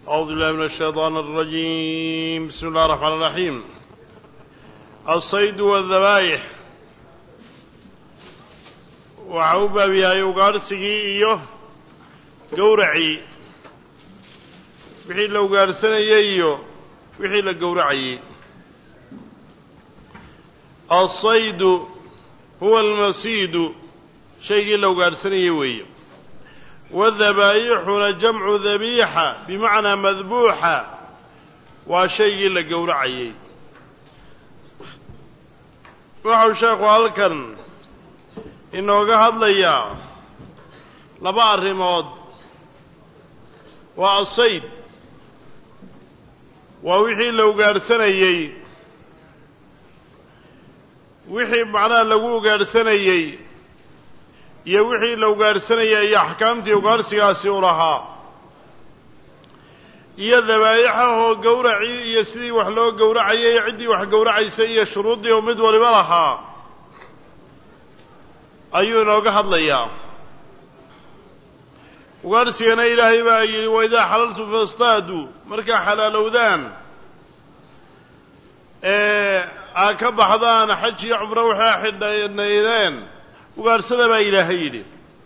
أعوذ بالله من الشيطان الرجيم. بسم الله الرحمن الرحيم. الصيد والذبائح وعوبا بها يوغارسكي إيوه قورعي وحي لو قارسنا إيوه وحي لقورعي. الصيد هو المصيد شيء لو قارسنا إيوه، والذبائح جمع ذبيحة بمعنى مذبوحة وشيء لقورعي. waxau sheekhu halkan inooga hadlayaa laba arrimood. waa asayd, waa wixii la ugaadhsanayey, wixii macnaha lagu ugaadhsanayey iyo wixii la ugaadhsanayay iyo axkaamtii ugaadhsigaasi u lahaa, iyo dabaa'ixahoo gowracii iyo sidii wax loo gowracayay iyo ciddii wax gowracaysay iyo shuruuddii oo mid waliba lahaa ayuu inooga hadlayaa. ugaadhsigana ilaahay baa yidhi waidaa xalaltum fastaaduu, markaa xalaalowdaan aa ka baxdaan xaj iyo cumro waxaa xidhnaydeen ugaadhsada baa ilaahay yidhi.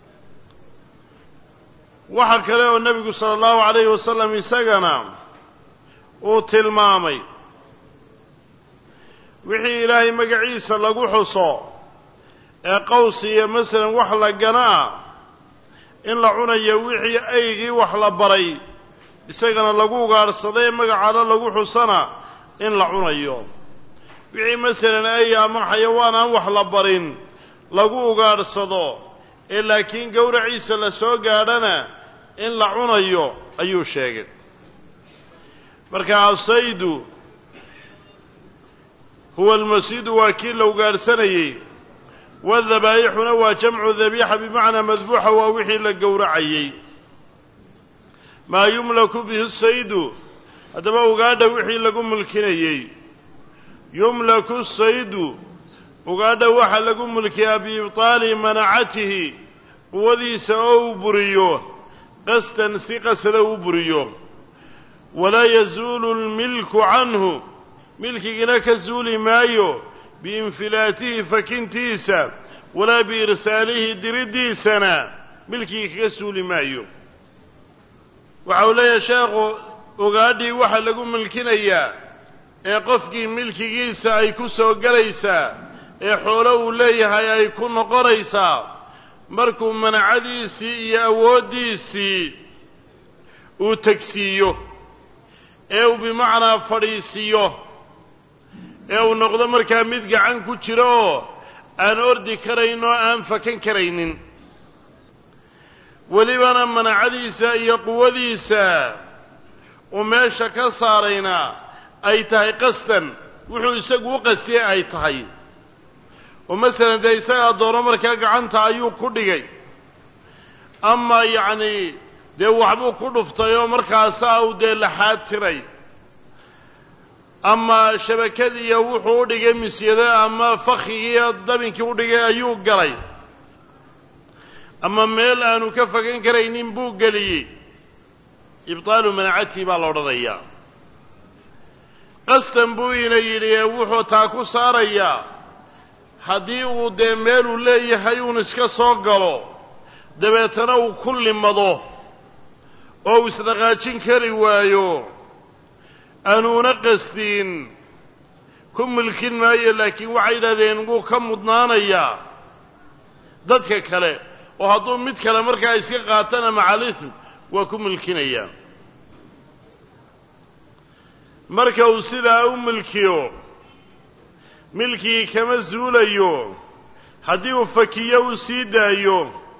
waxa kale oo nebigu sala allahu calayhi wasalam isagana uu tilmaamay wixii ilaahay magaciisa lagu xuso ee qaws iyo masalan wax la ganaa in la cunayo, wixii aygii wax la baray isagana lagu ugaadhsaday magacana lagu xusana in la cunayo. wixii masalan ay ama xayawaan aan wax la barin lagu ugaadhsado ee laakiin gowraciisa la soo gaadhana in la cunayo ayuu sheegay. marka asaydu huwa almasiidu waa kii la ugaadhsanayey, wadabaa'ixuna waa jamcu dabiixa bimacnaa madbuuxa, waa wixii la gowracayey. maa yumlaku bihi saydu, haddaba ugaadha wixii lagu mulkinayey. yumlaku saydu, ugaadha waxaa lagu mulkiyaa biibtaali manacatihi, quwadiisa oo uu buriyo qasdan si qasada uu buriyo. walaa yazuulu lmilku canhu, milkigina ka zuuli maayo biinfilaatihi fakintiisa, walaa biirsaalihi diriddiisana milkigi kaga suuli maayo. waxa uu leeyahay sheekhu ugaadhii waxaa lagu mulkinayaa ee qofkii milkigiisa ay ku soo gelaysaa ee xoolo uu leeyahay ay ku noqonaysaa markuu manacadiisii iyo awooddiisii uu tegsiiyo ee uu bimacnaa fadhiisiiyo ee uu noqdo markaa mid gacan ku jiro oo aan ordi karayn oo aan fakan karaynin, welibana manacadiisa iyo quwadiisa uu meesha ka saarayna ay tahay qasdan wuxuu isagu u qastiyey ay tahay. oo masalan dee isagaa doono markaa gacanta ayuu ku dhigay, ama yacni dee waxbuu ku dhuftay oo markaasaa uu dee laxaad tiray, ama shabakadiiyo wuxuu u dhigay misyado ama fakhigiiyo dabinkii u dhigay ayuu galay, ama meel aanu ka fagan karaynin buu geliyey. ibtaalu manacatihi baa la odhanayaa. qasdan buu ina yidhi ee wuxuu taa ku saarayaa haddii uu dee meeluu leeyahay uun iska soo galo dabeetana uu ku limado oo uu isdhaqaajin kari waayo aanuuna qasdiin ku milkin maayo, laakiin waxay yidhahdeen wuu ka mudnaanayaa dadka kale oo hadduu mid kale markaa iska qaatana macalithm waa ku milkinayaa. marka uu sidaa u milkiyo milkigii kama zuulayo. haddii uu fakiyo uu sii daayo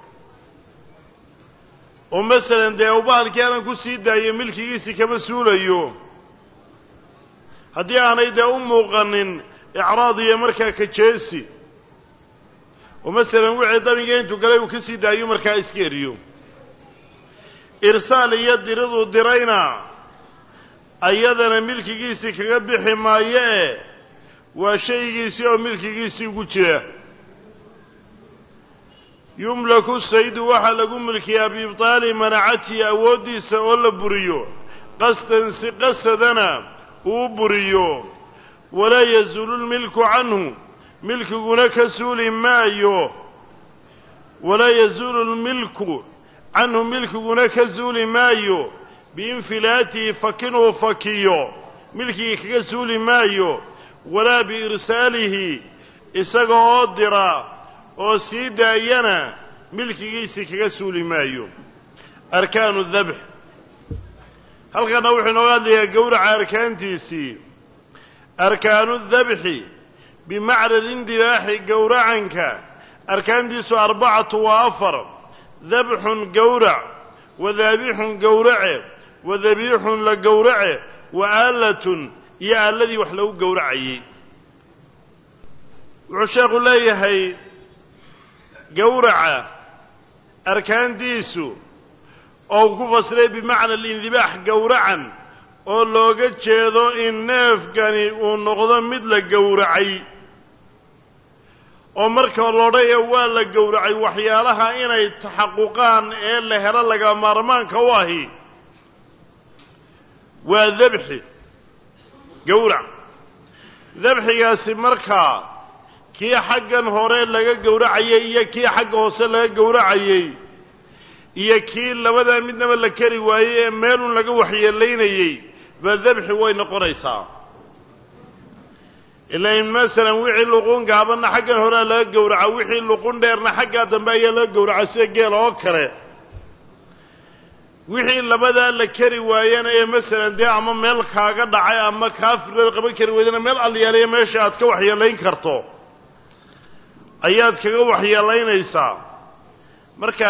oo masalan dee ubahalkii aanan ku sii daayo milkigiisii kama suulayo. haddii aanay dee u muuqanin icraad iyo markaa kajeesi oo masalan wixii dabiga intuu galay uu ka sii daayo markaa iska eriyo. irsaal iyo diriduu dirayna ayadana milkigiisii kaga bixi maayee waa shaygiisii oo milkigiisii ugu jira. yumlaku saydu waxaa lagu milkiyaa biibtaali manacatihi awooddiisa oo la buriyo qasdan si qasadana uu buriyo walaa yazuulu lmilku canhu milkiguna ka suuli maayo walaa yazuulu lmilku canhu milkiguna ka suuli maayo biinfilaatihi fakinuu fakiyo milkigii kaga suuli maayo walaa biirsaalihi isaga oo dira oo sii daayana milkigiisii kaga suuli maayo arkaanu dabx halkana wuxuu inooga hadlayaa gowraca arkaantiisii arkaanu dabxi bimacna lindibaaxi gowracanka arkaantiisu 4 waa 4 dabxun gowrac wadaabixun gowrace wadabiixun la gowrace wa aalatun iyo aaladii wax lagu gowracayey wuxuu sheekhu leeyahay gowraca arkaantiisu oo ku fasiray bimacna alindibaax gowracan oo looga jeedo in neefkani uu noqdo mid la gowracay oo marka loodhaya waa la gowracay waxyaalaha inay taxaquqaan ee la helo laga maarmaanka u ahi waa dabxi gowrac dabxigaasi markaa kii xaggan hore laga gowracayay iyo kii xagga hoose laga gowracayey iyo kii labadaa midnaba la kari waayey ee meelun laga waxyeelaynayey baa dabxi way noqonaysaa ilaa in masalan wixii luqun gaabanna xaggan horea laga gowraca wixii luqun dheerna xaggaa dambe ayaa laga gowraca sida geela oo kale wixii labadaa la kari waayana ee masalan dee ama meel kaaga dhacay ama kaafirada qaban kari weydana meel alyaaliya meesha aad ka waxyeelayn karto ayaad kaga waxyeelaynaysaa marka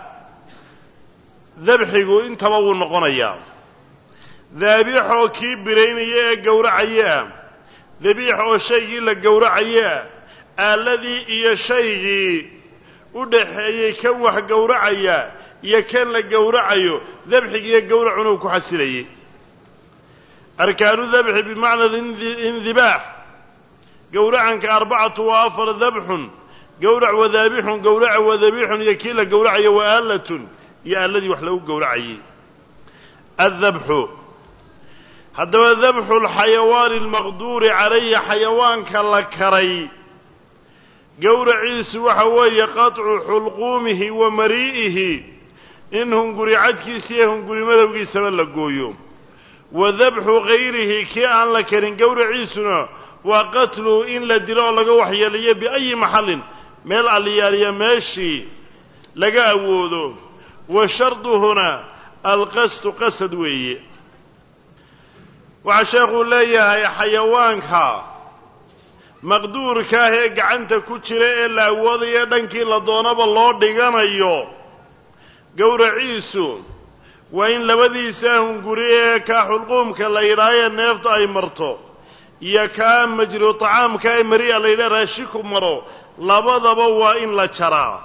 dabxigu intaba wuu noqonayaa daabixoo kii biraynaya ee gowracaya dabiix oo shaygii la gowracaya aaladii iyo shaygii u dhaxeeyey kan wax gowracaya iyo kan la gowracayo dabxigiiyo gowracuna uu ku xasilayey arkaanu dabxi bimacna alindibaax gowracanka 4 waa 4 dabxun gowrac wadaabixun gowraca wadabiixun iyo kii la gowracayo wa aalatun iyo aaladii wax lagu gowracayey addabxu haddaba dabxu alxayawaani almaqduuri calayhi xayawaanka la karay gowraciisu waxa weeye qatcu xulquumihi wa marii'ihi in hunguri cadkiisa iyo hunguri madowgiisaba la gooyo wa dabxu gayrihi kii aan la karin gowraciisuna waa qatlu in la dilo oo laga waxyeelayo biayi maxallin meel alliyaaliya meeshii laga awoodo wa sharduhuna alqasdu qasad weeye waxaa sheekhuu leeyahay xayawaanka maqduurka ah ee gacanta ku jira ee la awoodayo dhankii la doonaba loo dhiganayo gowraciisu waa in labadiisa hunguri ee kaa xulquumka la yidhaahee neefta ay marto iyo kaa majru tacaamka ee mari'a la yidhaha raashiku maro labadaba waa in la jaraa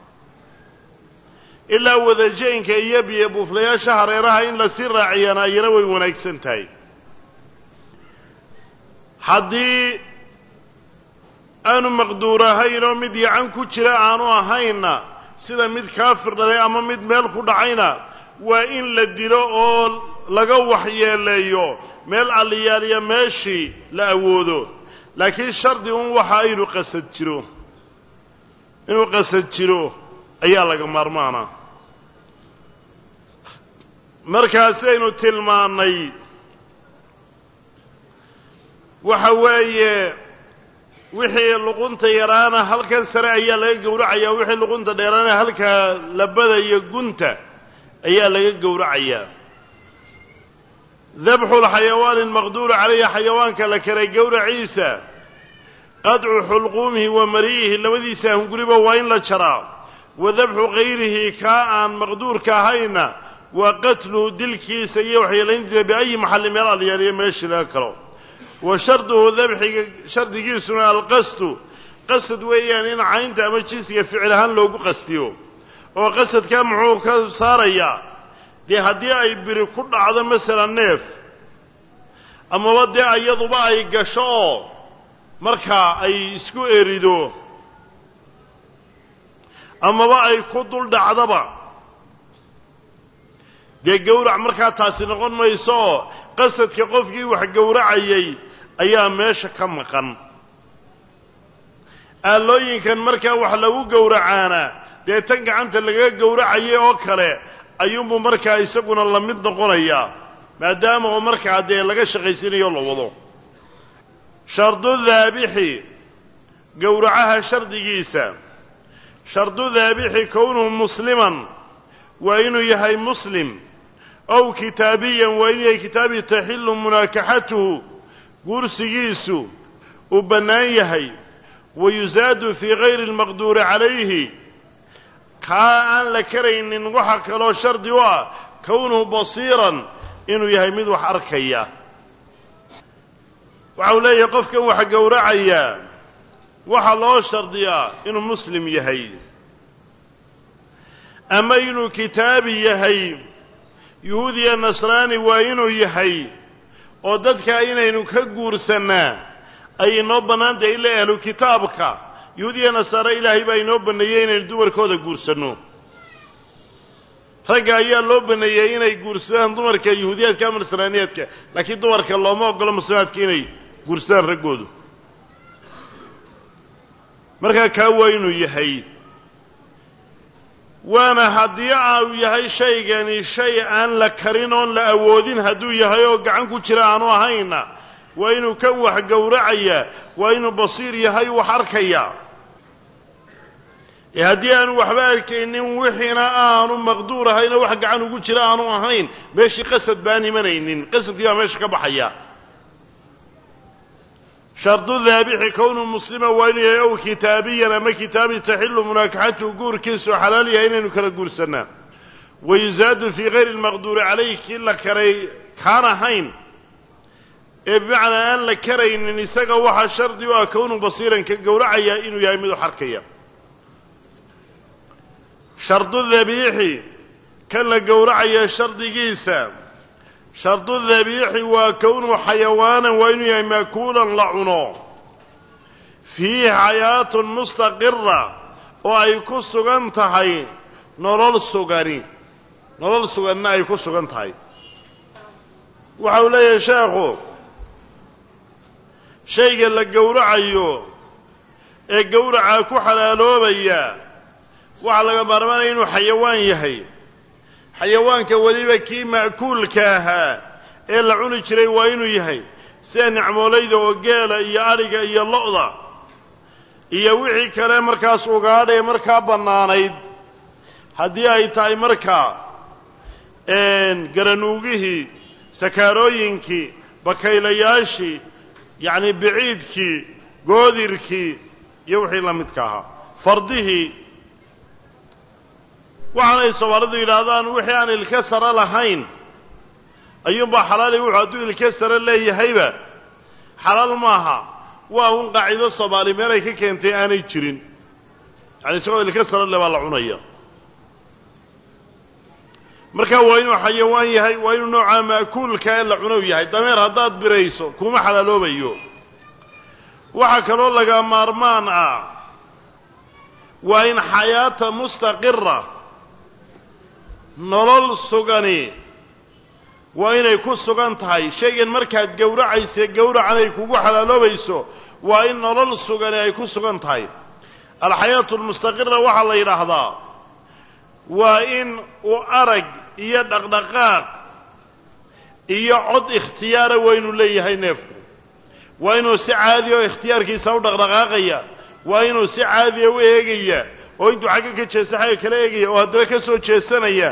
ilaa wadajaynka iyo biyo buuflayaasha hareeraha in la sii raaciyana ayana way wanaagsan tahay haddii aanu maqduur ahayn oo mid yacan ku jira aanu ahayna sida mid kaafir dhalay ama mid meel ku dhacayna waa in la dilo oo laga waxyeeleeyo meel alliyaaliya meeshii la awoodo laakiin shardi un waxa inuu qasad jiro ayaa laga maarmaanaa markaasaynu tilmaannay waxa weeye wixii luqunta yaraana halkan sare ayaa laga gowracayaa wixii luqunta dheeraana halka labada iyo gunta ayaa laga gowracayaa dabxu lxayawaani almaqduuri calayhi xayawaanka la karay gowraciisa qadcu xulquumihi wa mari'ihi labadiisa hunguriba waa in la jaraa wa dabxu gayrihi kaa aan maqduurka ahayna waa qatluhu dilkiisa iyo waxyeelayntiisa biayi maxalli meel alyaaliya meeshii laga kalo wa sharduhu dabxiga shardigiisuna alqasdu qasad weeyaan in caynta ama jinsiga ficil ahaan loogu qastiyo oo qasadkaa muxuu ka saarayaa dee haddii ay biri ku dhacdo masalan neef amaba dee iyaduba ay gasho oo markaa ay isku erido amaba ay ku dul dhacdaba dee gowrac markaa taasi noqon mayso oo qasadka qofkii wax gowracayay ayaa meesha ka maqan aalooyinkan markaa wax lagu gowracaana dee tan gacanta laga gowracayay oo kale ayuunbuu markaa isaguna la mid noqonayaa maadaama oo markaa dee laga shaqaysinayo la wado shardu daabixi gowracaha shardigiisa shardu daabixi kownuhu musliman waa inuu yahay muslim ow kitaabiyan waa inuu yahay kitaabi taxillu munaakaxatuhu guursigiisu uu bannaan yahay wayusaadu fii gayri almaqduuri calayhi kaa aan la karaynin waxa kaloo shardi u ah kownuhu basiiran inuu yahay mid wax arkaya waxa uu leeyahay qofkan wax gowracayaa waxaa loo shardiyaa inuu muslim yahay ama inuu kitaabi yahay yuhuudiya nasraani waa inuu yahay oo dadka inaynu ka guursannaa ay inoo bannaan tahay ila ahlu kitaabka yuhuudiya nasaare ilaahay baa inoo banneeyey inaynu dumarkooda guursanno ragga ayaa loo banneeyey inay guursadaan dumarka yuhuudiyaadka ama nasraaniyaadka laakiin dumarka looma oggolo muslimaadka inay guursadaan raggoodu markaa kaa waa inuu yahay waana haddii aanu yahay shaygani shay aan la karin oon la awoodin hadduu yahay oo gacan ku jira aanu ahayna waa inuu kan wax gowracayaa waa inuu basiir yahay wax arkaya ee haddii aanu waxba arkaynin wixiina aanu maqduur ahayna wax gacan ugu jira aanu ahayn meeshii qasad baan imanaynin qasadkii baa meesha ka baxaya shardu daabixi kownuhu muslima waa inuu yahay ow kitaabiyan ama kitaabi taxillu munaakaxatuhu guurkiisu xalaal yahay inaynu kala guursannaa wayusaadu fii gayri almaqduuri calayh kii la karay kaan ahayn ee bimacnaa aan la karaynin isaga waxaa shardi u ah kownuhu basiiran ka gowracayaa inuu yahay mid wax arkaya shardu dabiixi kan la gowracaya shardigiisa shardu dabiixi waa kownuhu xayawaanan waa inuu yahay maakuulan la cuno fiihi xayaatun mustaqira oo ay ku sugan tahay nolol suganna ay ku sugan tahay waxa uu leeyahay sheekhu shayga la gowracayo ee gowracaa ku xalaaloobaya waxaa laga maarmaanaya inuu xayawaan yahay xayawaanka weliba kii ma'kuulka ahaa ee la cuni jiray waa inuu yahay sida nicmoolayda oo geela iyo adhiga iyo lo'da iyo wixii kale markaas ugaadhee markaa bannaanayd haddii ay tahay markaa garanuugihii sakaarooyinkii bakaylayaashii yacni biciidkii goodirkii iyo wixii la midka ahaa fardihii waxaanay soomaalidu yidhaahdaan wixii aan ilka sare lahayn ayuunbaa xalaali wuxuu hadduu ilka sare leeyahayba xalaal maaha waa un qaacido soomaali meelay ka keentay aanay jirin yani isagoo ilka sare le baa la cunaya marka waa inuu xayawaan yahay waa inuu noocaa ma'kuulka ee la cunow yahay dameer haddaad birayso kuma xalaaloobayo waxaa kaloo laga maarmaan ah waa in xayaata mustaqira nolol sugani waa inay ku sugan tahay shaygan markaad gowracayse gowracan ay kugu xalaaloobayso waa in nolol sugani ay ku sugan tahay alxayaatu almustaqira waxaa la yidhaahdaa waa in uu arag iyo dhaqdhaqaaq iyo cod ikhtiyaara waa inuu leeyahay neefku waa inuu si caadiya oo ikhtiyaarkiisa u dhaqdhaqaaqaya waa inuu si caadiya u eegaya oo intuu xagga ka jeesta xagga kala eegaya oo haddana ka soo jeesanaya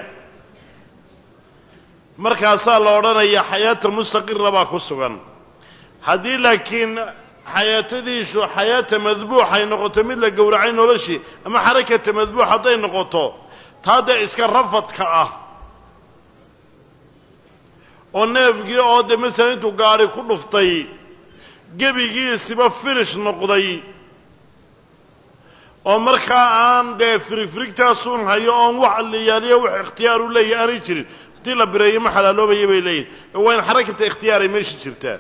markaasaa la odhanayaa xayaata mustaqira baa ku sugan haddii laakiin xayaatadiisu xayaata madbuux ay noqoto mid la gowracay noloshii ama xarakata madbuux hadday noqoto taa dee iska rafadka ah oo neefkii oo dee masalan intuu gaadhi ku dhuftay gebigiisiba finish noqday oo markaa aan dee firigtaasuun hayo oon wax liyaaliyo wax ikhtiyaar u leeyahy aanay jirin haddii la bireeyo ma xalaaloobaya bay leeyihin waa in xarakata ikhtiyaar ay meesha jirtaa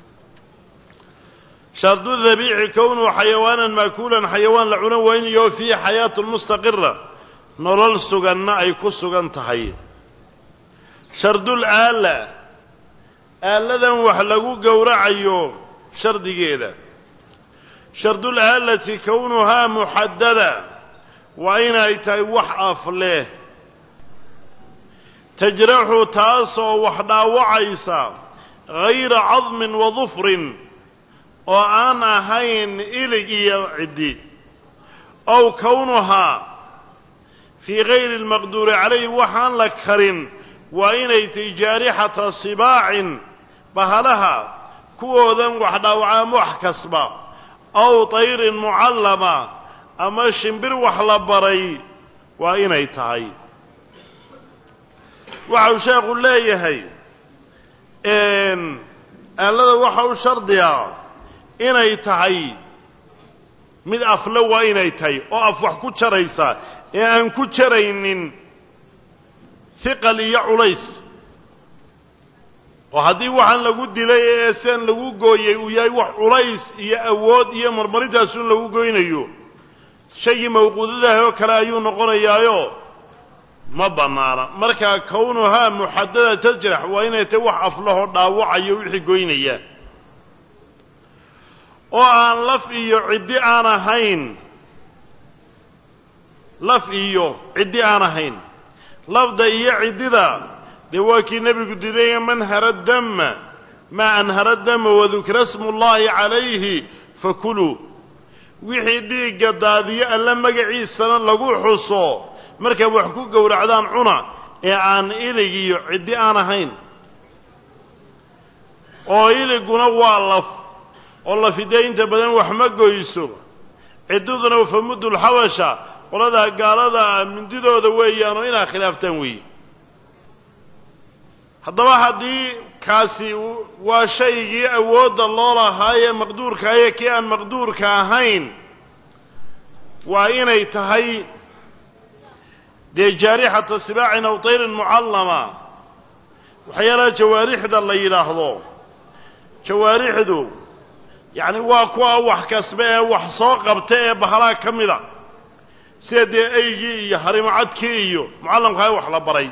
shardu dabiixi kownuhu xayawaanan maakuulan xayawaan la cuno waa in iyo fiihi xayaatun mustaqira nolol suganna ay ku sugan tahay shardul aala aaladan wax lagu gowracayo shardigeeda shardul aalati kownuhaa muxaddada waa inay tahay wax af leh tajraxu taasoo wax dhaawacaysa hayra cadmin wa dufrin oo aan ahayn ilig iyo ciddi ow kownuhaa fii gayri almaqduuri calayh waxaan la karin waa inay tahay jaarixata sibaacin bahalaha kuwoodan wax dhaawaca ama wax kasba aw tayrin mucallama ama shimbir wax la baray waa inay tahay waxa uu sheekhu leeyahay aalada waxa u shardiya inay tahay mid afle waa inay tahay oo af wax ku jaraysa ee aan ku jaraynin hiqal iyo culays oo haddii waxaan lagu dilay ee seen lagu gooyey uu yahay wax culays iyo awood iyo marmarintaasun lagu goynayo shaygii mawquudadaah oo kale ayuu noqonayaayo ma bannaana markaa kownuhaa muxaddada tajrax waa inay tahay wax aflahoo dhaawacayo wixii goynaya oo aan laf iyo ciddi aan ahayn laf iyo ciddi aan ahayn lafda iyo ciddida dee waa kii nebigu diday man hara dama maa anhara dama wadukira smullaahi calayhi fakuluu wixii dhiigga daadiyo alla magaciisana lagu xuso markaa wax ku gowracdaan cuna ee aan ilig iyo ciddi aan ahayn oo iliguna waa laf oo lafidee inta badan wax ma goyso ciddiduna famudulxabasha qoladaa gaalada mindidooda weeyaan oo inaa khilaaftaan weeye haddaba haddii kaasi waa shaygii awoodda loo lahaayee maqduurkaaye kii aan maqduurka ahayn waa inay tahay dee jaarixata sibaacin aw tayrin mucallama waxyaalaha jawaarixda la yidhaahdo jawaarixdu yacni waa kuwa wax kasbe ee wax soo qabta ee bahalaha ka mida sida dee eygii iyo harimacadkii iyo mucallamkaha wax la baray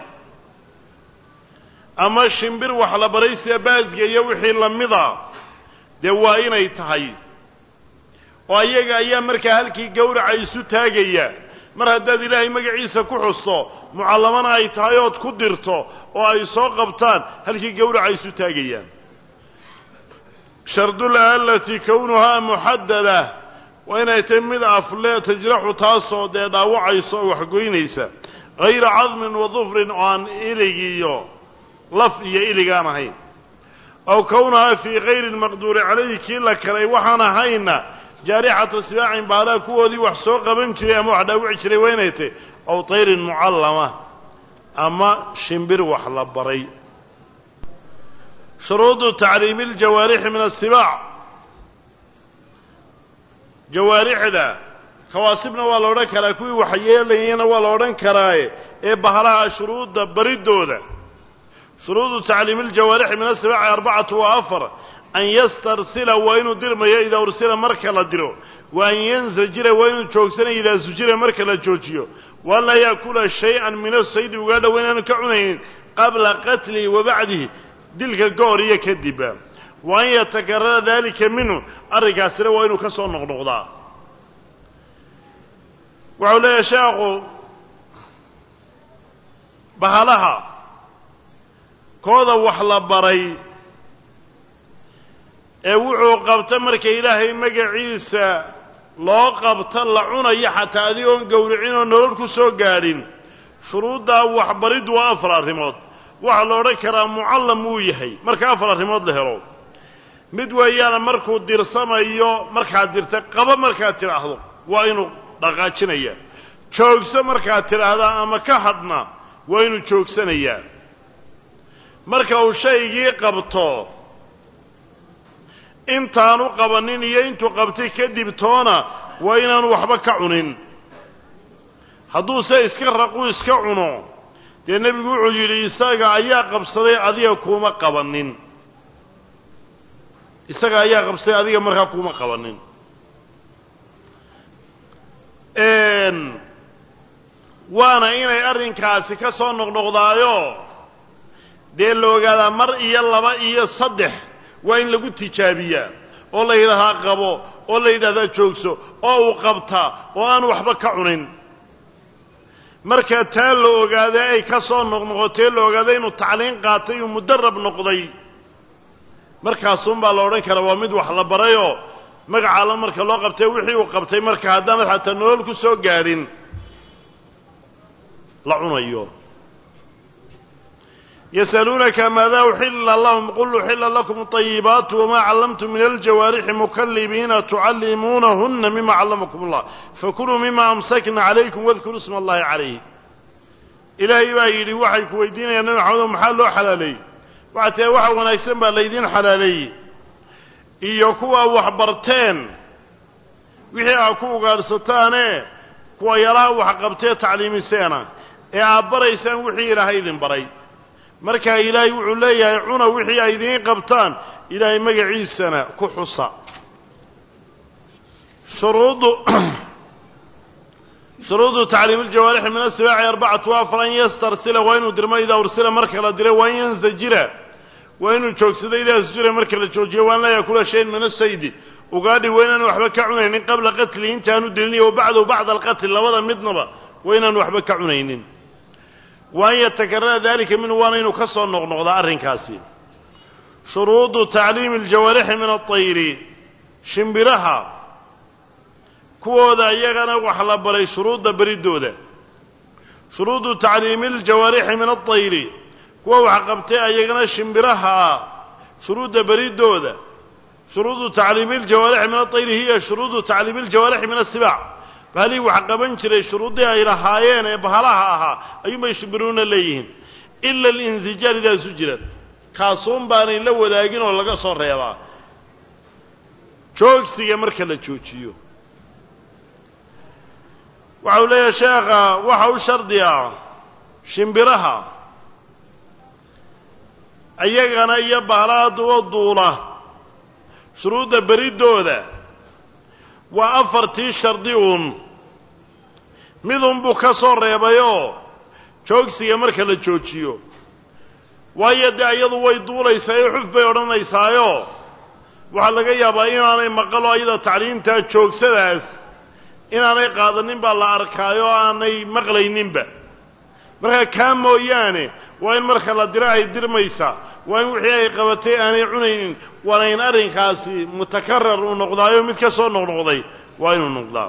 ama shimbir wax la baray sida baasga iyo wixii la mida dee waa inay tahay oo ayaga ayaa markaa halkii gowraca isu taagaya mar haddaad ilaahay magaciisa ku xusto mucallamana ay tahay ood ku dirto oo ay soo qabtaan halkii gowraca isu taagayaan shardul aalati kownuhaa muxaddada waa inay tahay mid afle tajraxu taasoo dee dhaawacaysa oo waxgoynaysa hayra cadmin wa dufrin oo aan ilig iyo laf iyo ilig aan ahayn aw kownahaa fii gayri almaqduuri calayhi kii la kalay waxaan ahayna jaarixata sibaacin baalaha kuwoodii wax soo qaban jiray ama wax dhaawici jiray waa inay tahay aw tayrin mucallama ama shimbir wax la baray shuruudu tacriimi aljawaarixi min asibaac jawaarixda kawaasibna waa la odhan karaa kuwii waxyeelayana waa la odhan karaaye ee bahalaha shuruudda baridooda shuruudu tacriimi aljawaarixi min asibaaci arbacatu wa afar an yastarsila waa inuu dirmayo idaa ursila marka la diro wa an yansajira waa inuu joogsanayo idaa sujira marka la joojiyo waan laa yaakula shay-an min asaydi ugaa dhow inaanu ka cunaynin qabla qatlihi wa bacdihi dilka goor iyo kadibba wa an yatakarara daalika minhu arrinkaasina waa inuu ka soo noqnoqdaa wuxuu leeyahay sheekhu bahalaha kooda wax la baray ee wuxuu qabta marka ilaahay magaciisa loo qabta la cunayo xataa adigoon gowricin oo nolol ku soo gaadhin shuruuddaa waxbariddu waa afar arrimood waxaa la odhan karaa mucallam wuu yahay marka afar arrimood la helo mid weeyaana markuu dirsamayo markaad dirta qaba markaad tidhaahdo waa inuu dhaqaajinayaa joogso markaad tidhaahdaa ama ka hadhna waa inuu joogsanayaa marka uu shaygii qabto intaanu qabanin iyo intuu qabtay kadib toona waa inaanu waxba ka cunin hadduuse iska raqu iska cuno dee nebigu wuxuu yidhi isaga ayaa qabsaday adiga kuuma qabanin isaga ayaa qabsaday adiga markaa kuuma qabanin waana inay arrinkaasi ka soo noqnoqdaayo dee la ogaadaa mar iyo laba iyo saddex waa in lagu tijaabiyaa oo la yidhahdaa qabo oo la yidhahdaa joogso oo uu qabtaa oo aan waxba ka cunin markaa taa la ogaaday ay ka soo noqnoqotee la ogaaday inuu tacliin qaatay uu mudarab noqday markaasuunbaa la odhan karaa waa mid wax la barayoo magacaala marka loo qabtay wixii uu qabtay marka haddaanad xataa nolol ku soo gaadhin la cunayo يسألونك ماذا أحل لهم قل أحل لكم الطيبات وما علمتم من الجوارح مكلبين تعلمونهن مما علمكم الله فكلوا مما أمسكنا عليكم واذكروا اسم الله عليه إلهي بايدي وحي كويدين يا نبي محمد محل حلالي وعتي وحي ونكسن بالليدين حلالي إيكوا وحبرتين وحي أكوا قارستاني كوا يراه وحقبتي تعليم سينا عبريسان وحي رهيدين بري marka ilaahay wuxuu leeyahay cuna wixii ay idin qabtaan ilaahay magaciisana ku xusa shuruudu ta'liim al-jawarih min as-siba'i arba'atu wa afran yastarsila wa inu dirma ida ursila marka la diray wa yanzajira wa inu joogsada ida asjira marka la joojiyo waan la yakula shay min as-sayd ugaadhi weenan waxba ka cunaynin qabla qatli intaanu dilniyo wa ba'da al-qatl labada midnaba weenan waxba ka cunaynin وأن يتكرر ذلك من وانين كسر نغنغ أرين كاسي شروط تعليم الجوارح من الطير شمبرها كودا يغنى وحلا بري شروط بريدو ده شروط تعليم الجوارح من الطير كوا وحقبتها يغنى شمبرها شروط بريدو ده شروط تعليم الجوارح من الطير هي شروط تعليم الجوارح من السباع فهلي وحقبن jiray shuruudii ay lahaayeen ee bahalaha ahaa ayuumay shibruuna leeyihiin illa al-inzijaar ida sujirad kaasuun baanay la wadaagin oo laga soo reebaa joogsiga marka la joojiyo waxa uu leeyahay sheekha waxa uu shardiya shimbiraha ayagana iyo bahalaha duula shuruuda baridooda waa afartii shardiun midun buu ka soo reebayoo joogsiga marka la joojiyo waayo dee iyadu way duulaysaa xuf bay odhanaysaayo waxaa laga yaabaa inaanay maqalo ayada tacliintaa joogsadaas inaanay qaadanin baa la arkaayo aanay maqlayninba marka kaa mooyaane waa in marka la diro ay dirmaysaa waa in wixii ay qabatay aanay cunaynin waana in arrinkaasi mutakarar uu noqdaayo mid ka soo noqnoqday waa inuu noqdaa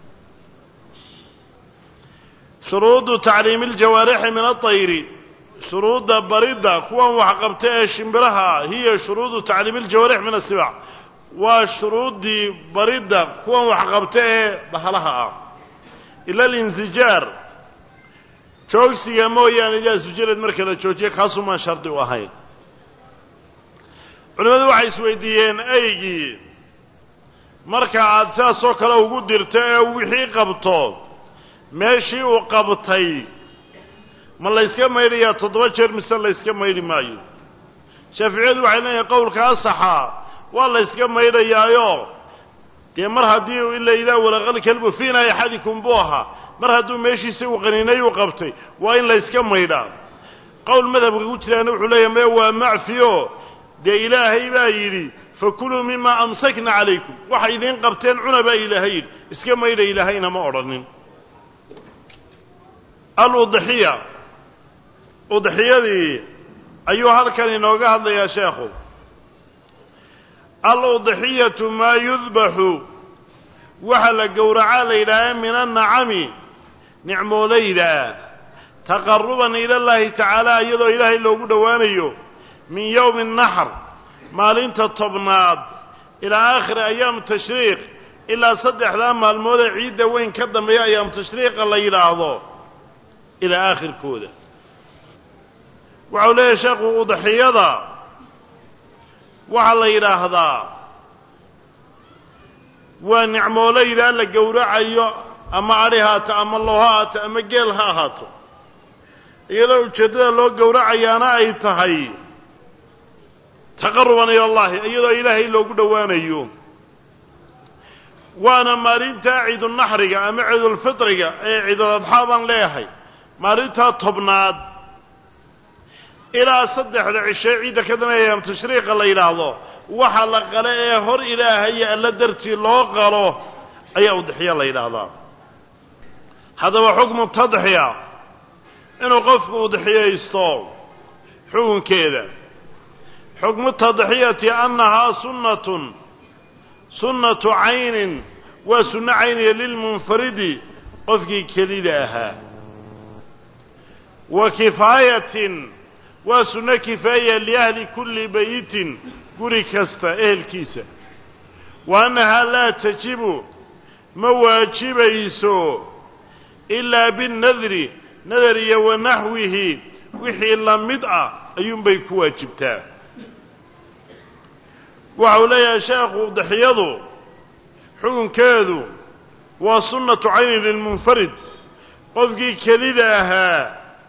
shuruudu tacliimi aljawaarixi min atayri shuruudda baridda kuwan wax qabta ee shimbiraha hiya shuruudu tacliimi aljawaarix min asibac waa shuruuddii baridda kuwan wax qabta ee bahalaha ah ila alinsijaar joogsiga mooyaane idaa sujirad marka la joojiyo kaasumaan shardi u ahayn culimmadu waxay isweydiiyeen aygii marka aad saasoo kale ugu dirto ee wixii qabto meeshii uu qabtay ma layska maydhayaa 7 jeer mise layska maydhi maayo shaaficiyadu waxay leeyihiin qowlka asaxa waa layska maydhayaayo dee mar haddii ila idaa walaqal kalbu fiina axadikum buu ahaa mar hadduu meeshiisa uu qaniinay uu qabtay waa in layska maydhaa qowl madhabka ku jiraana wuxuu leeyahay mee waa macfiyo dee ilaahay baa yidhi fakuluu mima amsakna calaykum waxay idiin qabteen cuna baa ilaahay yidhi iska maydha ilaahayna ma odhanin aludxiya udxiyadii ayuu halkan inooga hadlayaa sheekhu aludxiyatu maa yudbaxu waxa la gowracaa la yidhaaha min annacami nicmoolayda taqaruban ila llaahi tacaala iyadoo ilaahay loogu dhowaanayo min yowmi naxr maalinta tobnaad ilaa aakhiri ayaam tashriiq ilaa 3 maalmood ee ciidda weyn ka dambeeya ayaam tashriiqa la yidhaahdo ilaa aakhirkooda waxau leeyahay sheekhu udxiyada waxaa la yidhaahdaa waa nicmoolayda la gowracayo ama adhi haato ama loo ha haato ama geel ha ahaato iyadoo ujeeddada loo gowracayaana ay tahay taqaruban ila allahi iyadoo ilaahay loogu dhowaanayo waana maalinta ciidunaxriga ama ciidulfitriga ee ciiduladxaa baan leeyahay maalintaa tobnaad ilaa saddexda cishe ciidda ka dambeeya ayaam tashriiqa la yidhaahdo waxa la qale ee hor ilaahay alla dartii loo qalo ayaa udxiya la yidhaahdaa haddaba xukmu tadxiya inuu qofku udxiyaysto xukunkeeda xukmu tadxiyati annahaa sunnatu caynin waa sunno cayniya lilmunfaridi qofkii kelida ahaa wa kifaayatin waa sunno kifaaya liahli kulli bayitin guri kasta ehelkiisa wa annahaa laa tajibu ma waajibayso ilaa binnadri nadar iyo wa naxwihi wixii la mid ah ayuunbay ku waajibtaa waxau leeyahay sheekhu udxiyadu xukunkeedu waa sunnatu caynin lilmunfarid qofkii kelida ahaa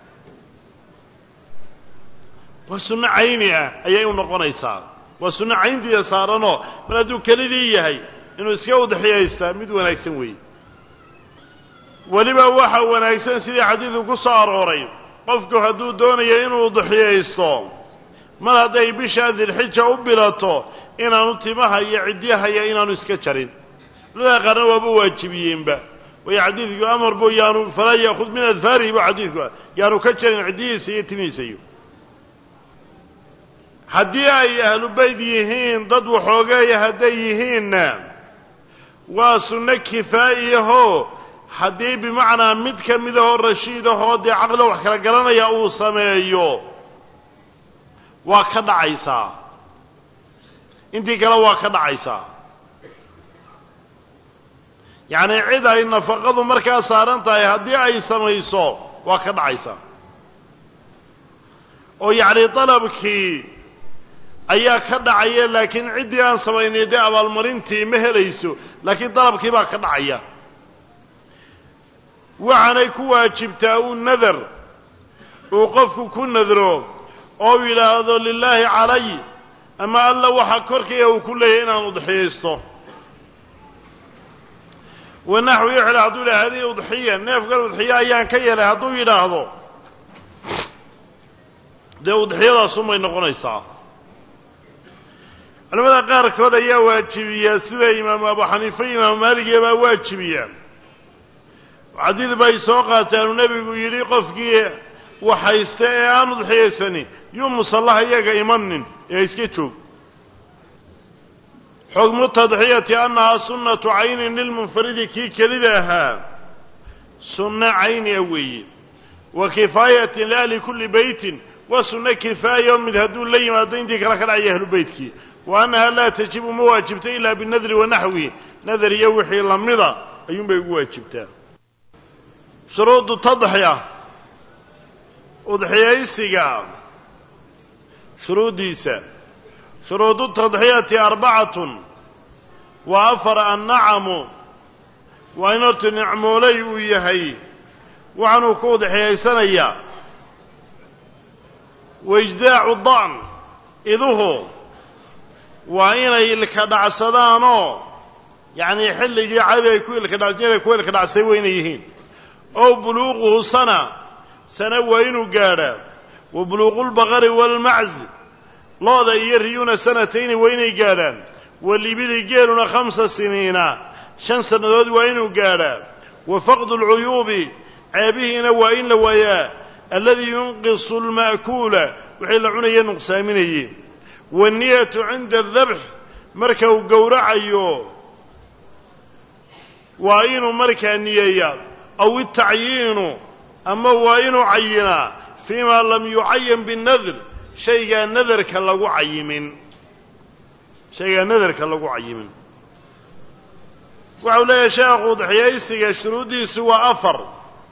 waa sunno cayni ah ayay u noqonaysaa waa sunno cayntiida saaranoo mar hadduu kelidii yahay inuu iska udxiyaystaa mid wanaagsan weeye weliba waxa wanaagsan sidii xadiidku ku soo arooray qofku hadduu doonayo inuu udxiyaysto mar hadday bisha dilxija u bilato inaanu timaha iyo cidyahaya inaanu iska jarin culamada qaarna waaba waajibiyeenba way xadiidku amar buu yaanu falaa yaakhud min adfaarihi buu xadiidku yaanu ka jarin ciddihiisa iyo timihiisa iyo haddii ay ahlu bayd yihiin dad waxoogeeya hadday yihiinna waa sunno kifaa'iyahoo haddii bimacnaa mid ka midahoo rashiidahoo dee caqlo wax kala garanaya uu sameeyo waa ka dhacaysaa intii kale waa ka dhacaysaa yacni cid ay nafaqadu markaa saaran tahay haddii ay samayso waa ka dhacaysaa oo yacni dalabkii ayaa ka dhacaya laakiin ciddii aan samaynay dee abaalmarintii ma helayso laakiin dalabkii baa ka dhacaya waxaanay ku waajibtaa uu nadar uu qofku ku nadro oo yidhaahdo lilaahi calay ama alla waxa korkaya uu ku leeyahay inaan udxiyaysto wanaxwi wuxuu hadduu yidhaha hadii udxiya neefkan udxiya ayaan ka yeelay hadduu yidhaahdo dee udxiyadaasumay noqonaysaa culamada qaarkood ayaa waajibiyaa sida imaamu abu xaniifa imaamu maaligiya baa waajibiya xadiid bay soo qaataanu nebigu yidhi qofkii waxaysta ee aan udxiyaysanin yuu musallaha iyaga imanin ee iska joog xukmu tadxiyati annahaa sunnatu caynin lilmunfaridi kii kelida ahaa sunno cayni a weeye wa kifaayatin liahli kulli beytin waa sunno kifaaya mid hadduu la yimaado intii kale ka dhacaya ahlu beytkii wa annahaa laa tajibu ma waajibta ilaa binadri wa naxwi nadar iyo wixii lamida ayuunbay ugu waajibtaa shuruudu tadxiya udxiyaysiga shuruuddiisa shuruudu tadxiyati arbacatun waa afar annacamu waa in horta nicmoolay uu yahay waxaanuu ku udxiyaysanayaa waijdaa'u da'n iduhu waa inay ilka dhacsadaanoo yacnii xilligii cadi ay ku ilka dhacsan ku ilka dhacsay waa inay yihiin ow buluuquhu sana waa inuu gaadhaa wa buluuqulbaqari waalmacz looda iyo riyuna sanatayni waa inay gaadhaan walibili geeluna 5 siniina 5 sannadood waa inuu gaadhaa wa faqdu alcuyuubi ceebihiina waa in la waayaa alladii yunqisu alma'kuula wixii la cunaya nuqsaaminayey waanniyatu cinda adabx marka uu gowracayo waa inuu markaa niyeeyaa aw itacyiinu ama waa inuu cayinaa fii maa lam yucayan binnadr shaygaa nadarka lagu cayimin waxau leeyahay sheekhu udxiyaysiga shuruuddiisu waa 4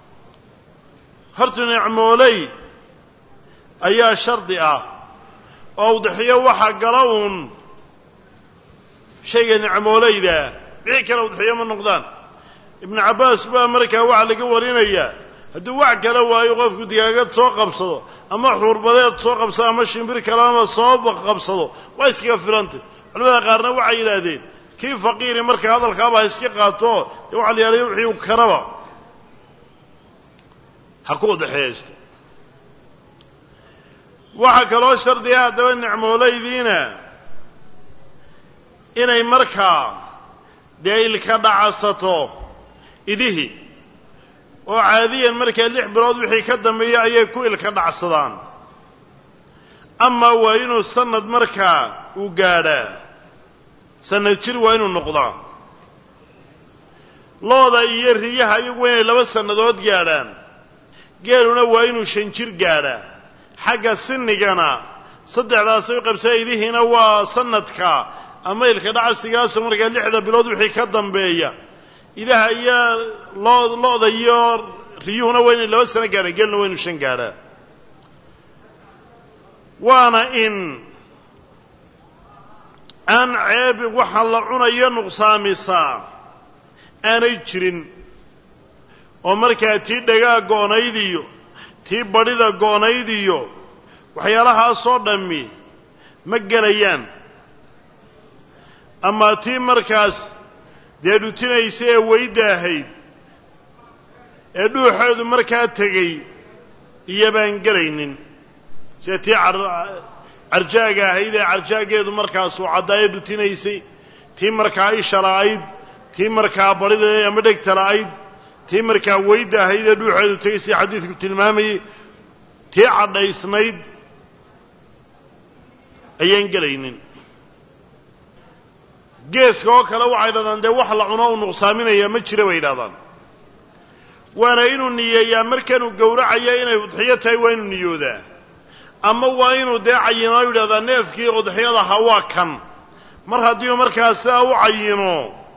horta nicmooley ayaa shardi ah oo udxiyo waxa gala uun shayga nicmoolayda wixii kale udxiyo ma noqdaan ibnu cabbaas baa markaa waxa laga warinayaa hadduu wax kala waayo qofku digaagad soo qabsado ama xuurbadeed soo qabsado ama shimbir kalama soo qabsado waa iskaga filantay culamada qaarna waxay yidhaahdeen kii faqiiri marka hadalkaaba ha iska qaato dee waxa la yidhahday wixii karaba ha ku udxiyaysto waxa kaloo shardiya haddaba nicmoolaydiina inay markaa dee ilka dhacasato idihi oo caadiyan markaa 6 bilood wixii ka dambeeya ayay ku ilka dhacsadaan ama waa inuu sanad markaa u gaadhaa sanad jir waa inuu noqdaa looda iyo riyaha iyagu inay 2 sannadood gaadhaan geeluna waa inuu 5 jir gaadhaa xagga sinigana saddexdaas ay qabsaydihiina waa sanadka ama ilka dhacsigaas markaa 6 bilood wixii ka dambeeya idaha iyo looda iyo riyuhuna waa inay 2 sano gaadhaan geelna waa inuu 5 gaadhaa waana in aan ceeb waxa la cunayo nuqsaamisaa aanay jirin oo markaa tii dhagaa goonayd iyo tii badhida goonayd iyo waxyaalahaasoo dhammi ma gelayaan ama tii markaas dee dhutinaysa ee weyda ahayd ee dhuuxeedu markaa tegey iyo baan gelaynin sida tii carjaaga ahayd ee carjaageedu markaasuu caddaayo dhutinaysay tii markaa isha la'ayd tii markaa badhida ama dhegta la'ayd tii markaa weyda ahayd ee dhuuxeedu tegaysay xadiidku tilmaamayey tii cadhaysnayd ayaan gelaynin geeska oo kale waxay dhahdaan dee wax la cuno uu nuqsaaminaya ma jira bay yidhahdaan waana inuu niyeeyaa markanuu gowracaya inay udxiyo tahay waa inuu niyoodaa ama waa inuu dee cayino yidhahdaa neefkii udxiyadaha waa kan mar haddii markaa sidaa u cayino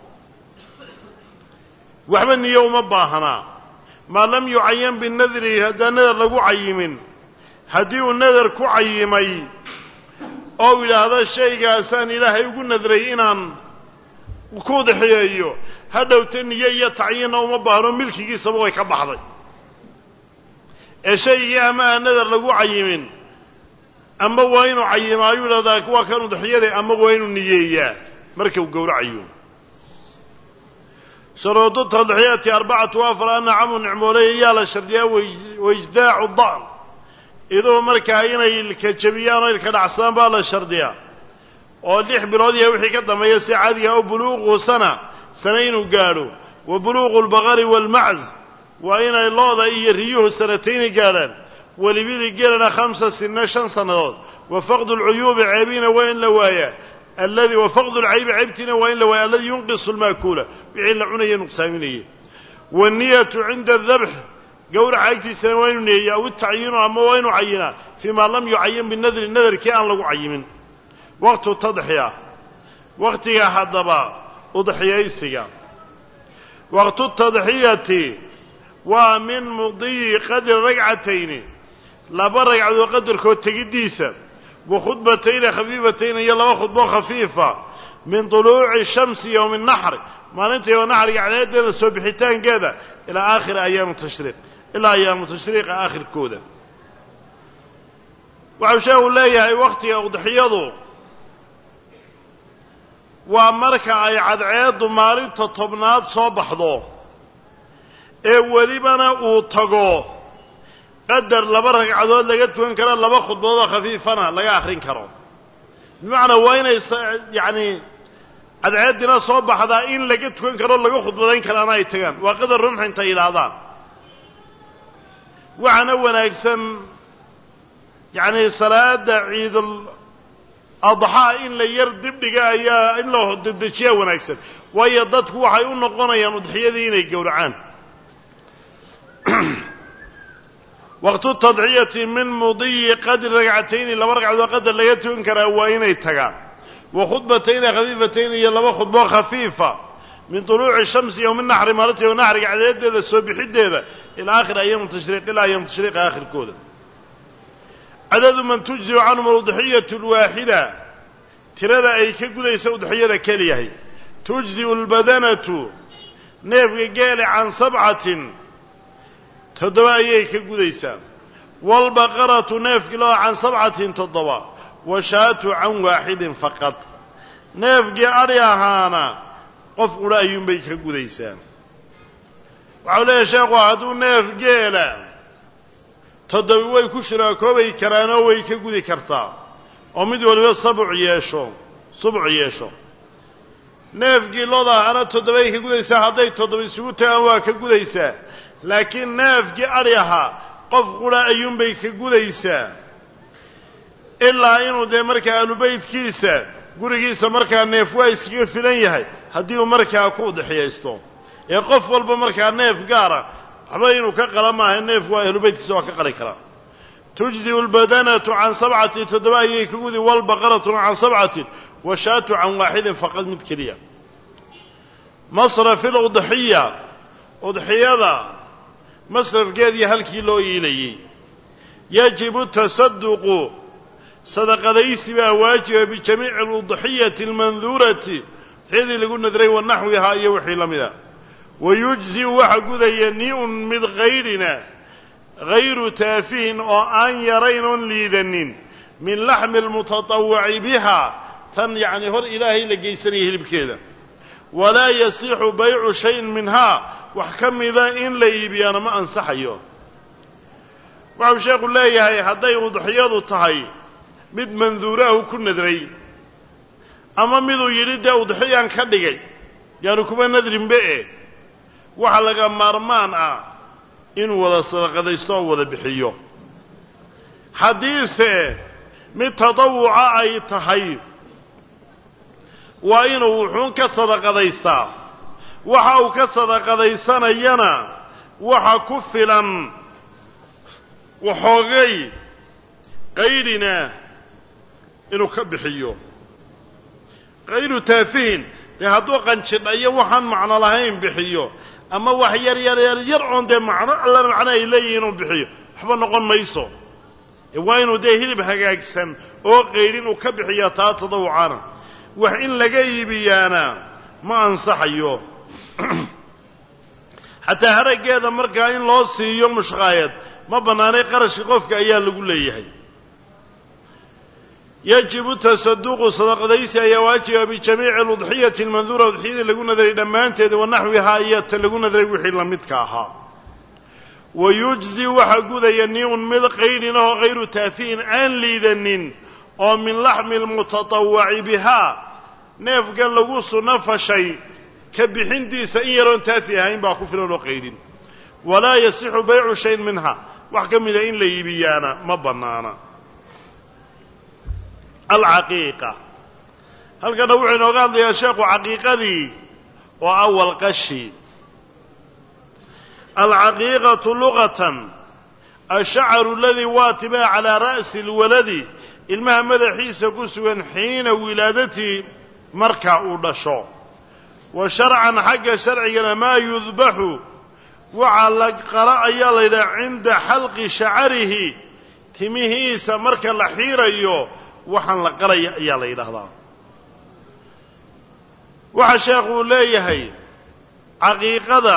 waxba niyo uma baahanaa maa lam yucayan binadri haddaan nadar lagu cayimin haddii uu nadar ku cayimay oo yidhaahdo shaygaasaan ilaahay ugu nadray inaan ku udxiyeeyo hadhowta niyo iyo tacyiinna uma baahno milkigiisaba way ka baxday ee shaygii ama aan nadar lagu cayimin ama waa inuu cayimaayo yidhahdaa waa kan udxiyada ama waa inuu niyeeyaa marka uu gowracayo shuruudu tadxiyati 4 ana camu nicmooley ayaa la shardiyaa wajdaacu da'n iduu markaa inay ilka jabiyaan oo ilka dhacsadaan baa la shardiyaa oo 6 bilood iyo wixii ka dambeeya si caadiga oo buluuqu sana inuu gaadho wa buluuqu albaqari waalmacz waa inay looda iyo riyuhu sanatayni gaadhaan walibili geelana 5 sino 5 sannadood wa faqdu alcuyuubi ceebiina waa in la waayaa alladii wa faqdu alcaybi ceybtiina waa in la waayaa alladii yunqisu almaakuula wixii la cunaya nuqsaaminaya wanniyatu cinda adabx gowraca agtiisana waa inuu niyeeyaa aw itacyiinu ama waa inuu cayinaa fii maa lam yucayin binadri nadarkii aan lagu cayimin waqtu tadxiya waqtiga haddaba udxiyaysiga waqtu tadxiyati waa min mudiyi qadri ragcatayni 2 ragcadood qadarkood tegiddiisa wa khudbatayni khafiifatayni iyo 2 khudbo khafiifa min طuluuci shamsi yowmi الnaxri maalinta yowm naxriga cadaadeeda soo bixitaankeeda ilaa aakhiri ayaami tashriiq ilaa ayaamu tashriiqa aakhirkooda waxau sheekhu leeyahay wakhtiga udxiyadu waa marka ay cadceeddu maalinta 10aad soo baxdo ee welibana uu tago qadar 2 ragcadood laga tukan karo 2 khudbadood khafiifana laga akhrin karo bimacnaa waa inay yacni cadceeddina soo baxdaa in laga tukan karo laga khudbadayn karaana ay tagaan waa qadar rumx intay yidhaahdaan waxaana wanaagsan yacni salaada ciidul adxaa in la yar dibdhiga ayaa in loo dedejiyaa wanaagsan waayo dadku waxay u noqonayaan udxiyadii inay gowracaan waqtu tadxiyati min mudiyi qadri ragcatayni 2 ragcadood qadar laga tukan karaa waa inay tagaan wa khudbatayni khafiifatayni iyo 2 khudbo khafiifa min طuluuci shamsi yowmi الnaxri maalinta yowm naxriga cadeedeeda soo bixiddeeda ilaa aakhiri ayaam tashriiq ilaa ayaam tashriiqa aakhirkooda cadadu man tujziu canhum aludxiyatu alwaaxida tirada ay ka gudaysa udxiyada keliyahay tujziu albadanatu neefka geele can 7 7 ayay ka gudaysaa waalbaqaratu neefki loo can 7 7 washaatu can 1 faqad neefkii adhi ahaana qof qudha ayuunbay ka gudaysaa waxau leeyahay sheekhu hadduu neef geela toddoba way ku shiraakoobay karaanoo way ka gudi kartaa oo mid waliba subuc yeesho neefkii looda ahana toddobay ka gudaysaa hadday toddoba isugu tagaan waa ka gudaysaa laakiin neefkii adhi ahaa qof qura ayuunbay ka gudaysaa ilaa inuu dee markaa aalubaydkiisa gurigiisa markaa neef waa iskaga filan yahay haddii uu markaa ku udxiyaysto ee qof walba markaa neef gaara waxba inuu ka qala maaha neef waa aalubaydkiisa waa ka qali karaa tujdiu albadanatu can 7 toddoba ayay ka gudi walbaqaratu can 7 washaatu can waaxidin faqad mid keliya masrafi ludxiya udxiyada masrafkeedii halkii loo iilayey yajibu tasaduqu sadaqadaysi baa waajiba bijamiici aludxiyati almanduurati udxiyadii lagu nadray wanaxwihaa iyo wixii la mida wayujziu waxa gudaya ni-un mid kaydhina hayru taafihin oo aan yarayn oon liidanin min laxmi almutatawaci biha tan yacni hor ilaahay la geysanaya hilibkeeda walaa yasixu baycu shayin minhaa wax ka mida in la iibiyaana ma ansaxayo waxau sheekhu leeyahay hadday udxiyadu tahay mid manduuraahu ku nadray ama miduu yidhi dee udxiyaan ka dhigay yaanu kuma nadrinbe waxa laga maarmaan ah inuu wada sadaqadaysto oo wada bixiyo haddiise mid tatawuca ay tahay waa inuu wuxuun ka sadaqadaystaa waxa uu ka sadaqadaysanayana waxa ku filan waxoogay qaydhina inuu ka bixiyo qayru taafihin dee hadduu qanjidhayo waxaan macno lahayn bixiyo ama wax yar oon dee macno alla macno ay leeyihin inuu bixiyo waxba noqon mayso waa inuu dee hilib hagaagsan oo qaydhin uu ka bixiya taa tadawucana wax in laga iibiyaana ma ansaxayo xataa haraggeeda markaa in loo siiyo mushqaayad ma bannaanay qarashka qofka ayaa lagu leeyahay yajibu tasaduqu sadaqadaysi ayaa waajiba bijamiici aludxiyati almanduura udxiyadii lagu nadray dhammaanteeda wanaxwihaa iyo ta lagu nadray wixii la midka ahaa wayujzi waxa gudaya ni-un mid qaydhin oo hayru taafihin aan liidanin oo min laxmi almutatawaci bihaa neefkan lagu sunno fashay ka bixintiisa in yaroon taafi ahayn baa ku filan oo qaydhin walaa yasixu baycu shayin minha wax ka mida in la iibiyaana ma bannaana alcaqiiqa halkana wuxuu inooga hadlayaa sheekhu caqiiqadii oo awal qashi alcaqiiqatu lugatan ashacaru aladii waatibaa calaa ra'si alwaladi ilmaha madaxiisa ku sugan xiina wilaadatii marka uu dhasho wa sharcan xagga sharcigana maa yudbaxu waxaa la qala ayaa la yidhaha cinda xalqi shacarihi timihiisa marka la xiirayo waxaan la qalaya ayaa la yidhaahdaa waxa sheekhu uu leeyahay caqiiqada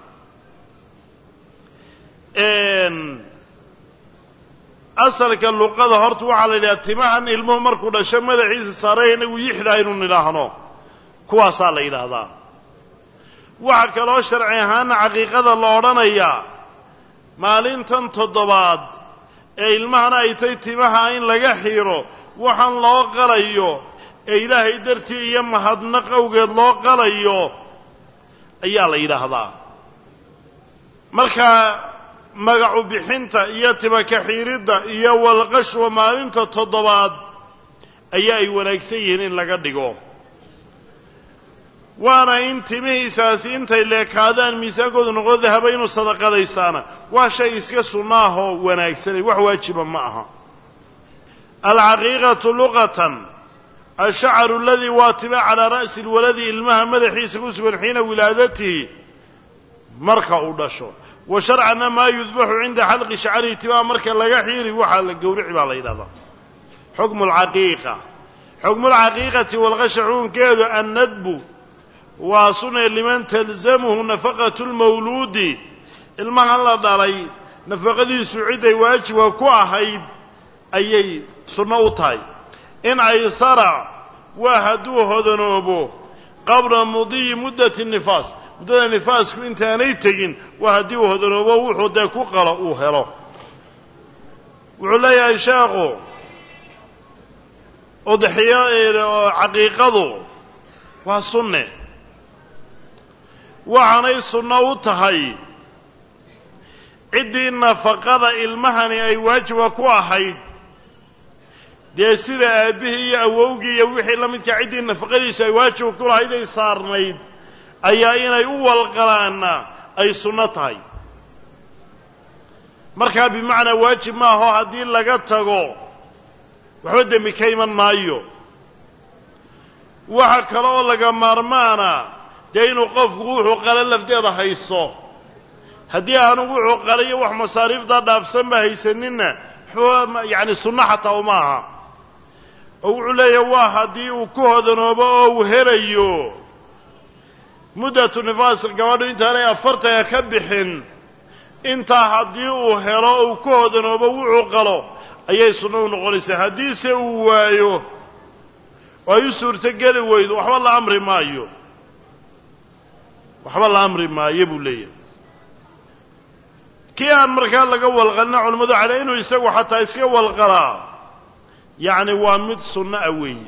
asalka luqada horta waxaa la yidhaha timahan ilmuhu markuu dhasho madaxiisa saaray inagu yixdaa inuu nidhaahno kuwaasaa la yidhaahdaa waxaa kaloo sharci ahaana caqiiqada la odhanayaa maalintan toddobaad ee ilmahana ay tay timaha in laga xiiro waxaan loo qalayo ee ilaahay dartii iyo mahadnaq awgeed loo qalayo ayaa la yidhaahdaa markaa magacu bixinta iyo tibaka xiiridda iyo walqashwa maalinta toddobaad ayaa ay wanaagsan yihiin in laga dhigo waana in timihiisaasi intay leekaadaan miisaankoodu noqo dahaba inuu sadaqadaysaana waa shay iska sunnaahoo wanaagsanay wax waajiba ma aha alcaqiiqatu luqatan ashacaru aladii waatiba calaa ra'si alwaladi ilmaha madaxiisa ku sugan xiina wilaadatihi marka uu dhasho wa sharcana maa yudbaxu cinda xalqi shacarihi timaha marka laga xiiri waxaa la gowrici baa la yidhahdaa xukmu alcaqiiqa xukmu alcaqiiqati walqasha xukunkeedu annadbu waa sunne liman talzamuhu nafaqatu lmawluudi ilmahan la dhalay nafaqadiisu ciday waajiba ku ahayd ayay sunno u tahay in aysara waa hadduu hodanoobo qabla mudiyi muddati nifaas muddada nifaasku intaanay tegin waa haddii uu hodanoobo wuxuu dee ku qalo uu helo وعلي يا شيخ أضحية عقيقة والسنة وعني السنة وطهي عدي النفقة المهني أي واجب كواحد dee sida aabihii iyo awowgii iyo wixii la midka cidii nafaqadiisa ay waajib ku lahayd ay saarnayd ayaa inay u walqalaana ay sunno tahay markaa bimacnaa waajib ma aho haddii laga tago waxba dembi ka iman maayo waxa kale oo laga maarmaana dee inuu qofku wuxuu qala lafteeda hayso haddii aanu wuxuu qalayo wax masaariifta dhaafsan ba haysaninna yani sunno xataa uma aha oo wuxuu leeyahay waa haddii uu ku hodanoobo oo uu helayo muddatu nifaas gabadhu intaanay 40 ka bixin intaa haddii uu helo oo uu ku hodanoobo wuxuu qalo ayay sunno u noqonaysaa haddiise uu waayo oo ay u suurtogeli weydo waxba la amri maayo buu leeyahay kii aan markaa laga walqalina culimmadu cale inuu isagu xataa iska walqalaa yacni waa mid sunno ah weeye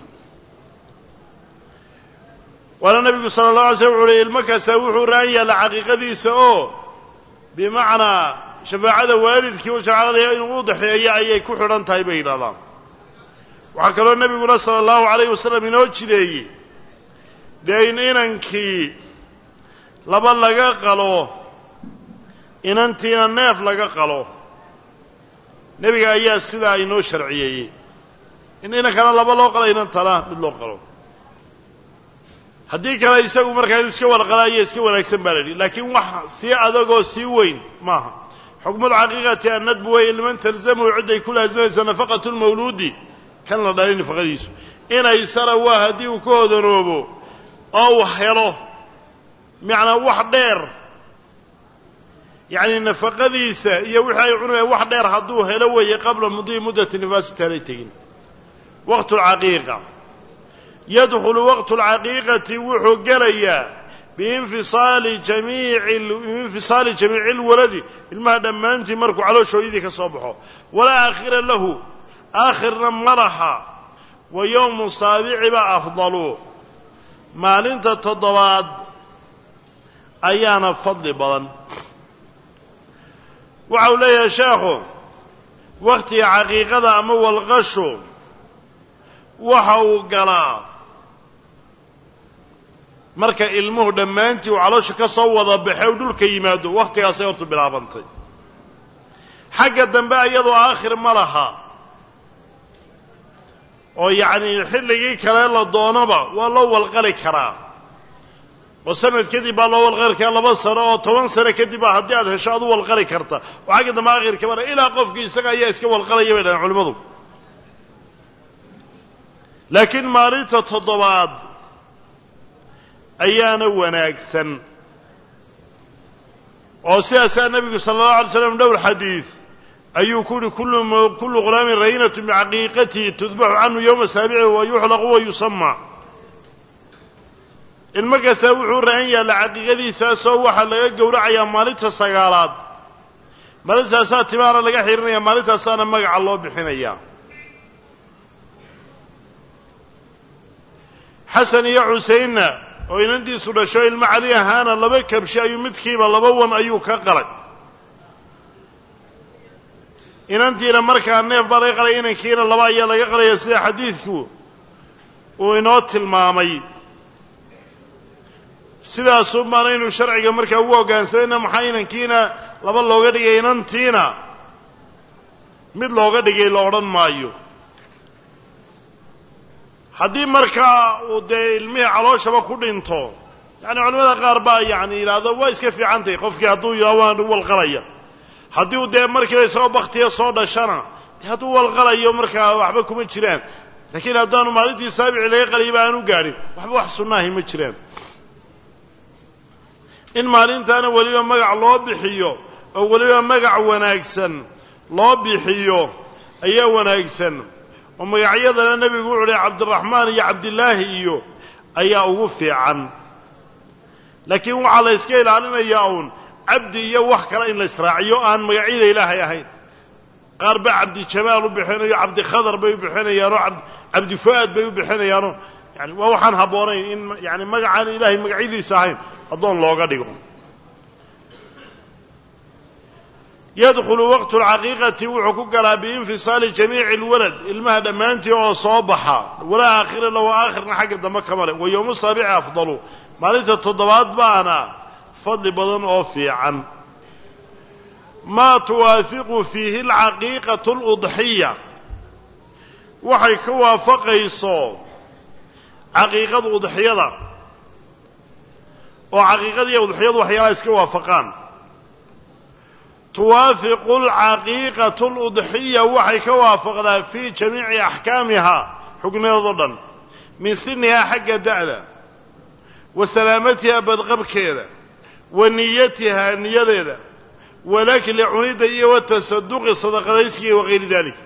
waana nebigu sala allahu alay slam wuxu uhi ilmo kastaa wuxuu raan yaalla caqiiqadiisa oo bimacnaa shafaacada waalidkii u shafaacadaya inuu u daxeeyo ayay ku xidhan tahay bay yidhahdaan waxaa kaloo nebiguna sala allahu calayhi wasallam inoo jideeyey dee in inankii laba laga qalo inantiina neef laga qalo nebiga ayaa sidaa inoo sharciyeeyey in inankana laba loo qalo inantana mid loo qalo haddii kale isagu markaa inuu iska walqalaayo iska wanaagsan baa la yidhi laakiin wax sii adagoo sii weyn maaha xukmulcaqiiqati annadbu way liman talzamuhu cidday ku laasimaysa nafaqatu lmawluudi kan la dhalay nafaqadiisu inay sara waa haddii uu ka hodanoobo oo uu helo macnaa wax dheer yacni nafaqadiisa iyo wixii ay cunayaan wax dheer hadduu helo weeye qabla mudii muddati nifaasi taanay tegin waqtu lcaqiiqa yadkhulu waqtu lcaqiiqati wuxuu gelayaa biinfisaali jamiici lwaladi ilmaha dhammaantii markuu calooshooyadii ka soo baxo walaa aakhira lahu aakhirna ma laha wa yowmu saabici baa afdalu maalinta 7 ayaana fadli badan waxa uu leeyahay sheekhu wakhtiga caqiiqada ama walqashu waxa uu galaa marka ilmuhu dhammaantii uu caloosha ka soo wada baxay uu dhulka yimaado wakhtigaasay hortu bilaabantay xagga dambe iyadoo aakhir ma laha oo yacni xilligii kale la doonaba waa loo walqali karaa oo sanad kadib baa loo walqali karaa 2 sano oo 10 sano kadib baa haddii aad hesho aad u walqali karta oo xagga dambe aakhirka bana ilaa qofkii isaga ayaa iska walqalaya bay dhahaan culimmadu laakiin maalinta 7 ayaana wanaagsan oo sidaasaa nebigu sala allahu alay slam dhowr xadiid ayuu ku yihi kullu ghulaamin rahinatu bicaqiiqatihi tudbaxu canhu yowma saabici wa yuxlaqu wa yusama ilmo kastaa wuxuu rahan yaalla caqiiqadiisaasoo waxaa laga gowracayaa maalinta 9aad maalintaasaa timaana laga xirinaya maalintaasaana magaca loo bixinayaa xasan iyo xuseynna oo inantiisu dhasho ilmo cali ahaana 2 kabshi ayuu midkiiba 2 wan ayuu ka qalay inantiina markaa neef baa laga qalay inankiina 2 ayaa laga qalaya sida xadiidku uu inoo tilmaamay sidaasuu baana inuu sharciga markaa ugu hoggaansamayna maxaa inankiina 2 looga dhigay inantiina mid looga dhigay la odhan maayo haddii markaa uu dee ilmihii calooshaba ku dhinto yacni culimada qaar baa yacni yidhaahdo waa iska fiican tahay qofkii hadduu yidhahdo waan walqalaya haddii uu dee markiiba isagoo baktiya soo dhashana dee hadduu walqalayo markaa waxba kuma jiraan laakiin haddaanu maalintii saabici laga qalayba aanu gaadhin waxba wax sunnaahi ma jiraan in maalintaana weliba magac loo bixiyo oo weliba magac wanaagsan loo bixiyo ayaa wanaagsan oo magacyadana nebigu wuxuu leeyahay cabdiraxmaan iyo cabdillaahi iyo ayaa ugu fiican laakiin waxaa la iska ilaalinayaa uun cabdi iyo wax kale in la israaciyo aan magacyada ilaahay ahayn قارب عبد الجمال وبحنيا عبد خضر بحنيا عبد فؤاد بحنيا يعني ووحن هبورين يعني مقعد إلهي مقعيدي ساهين أظن لوغا ديغو يدخل وقت العقيقة وحقوق بانفصال جميع الولد المهد مانتي وصوبها ولا آخر لو آخر حق الدمك كماله ويوم السابع أفضل ماليت التضبات بانا فضل بدن أوفي عن ما توافق فيه العقيقة الأضحية وحي كوافق يصو عقيقة أضحية وعقيقة أضحية وحيالا يسكوافقان توافق العقيقة الأضحية وحي كوافق في جميع أحكامها حكمها ضدًا من سنها حق دعلا وسلامتها بدغب كذا ونيتها نية ولكن لعنيدة والتصدق صدق ريسكي وغير ذلك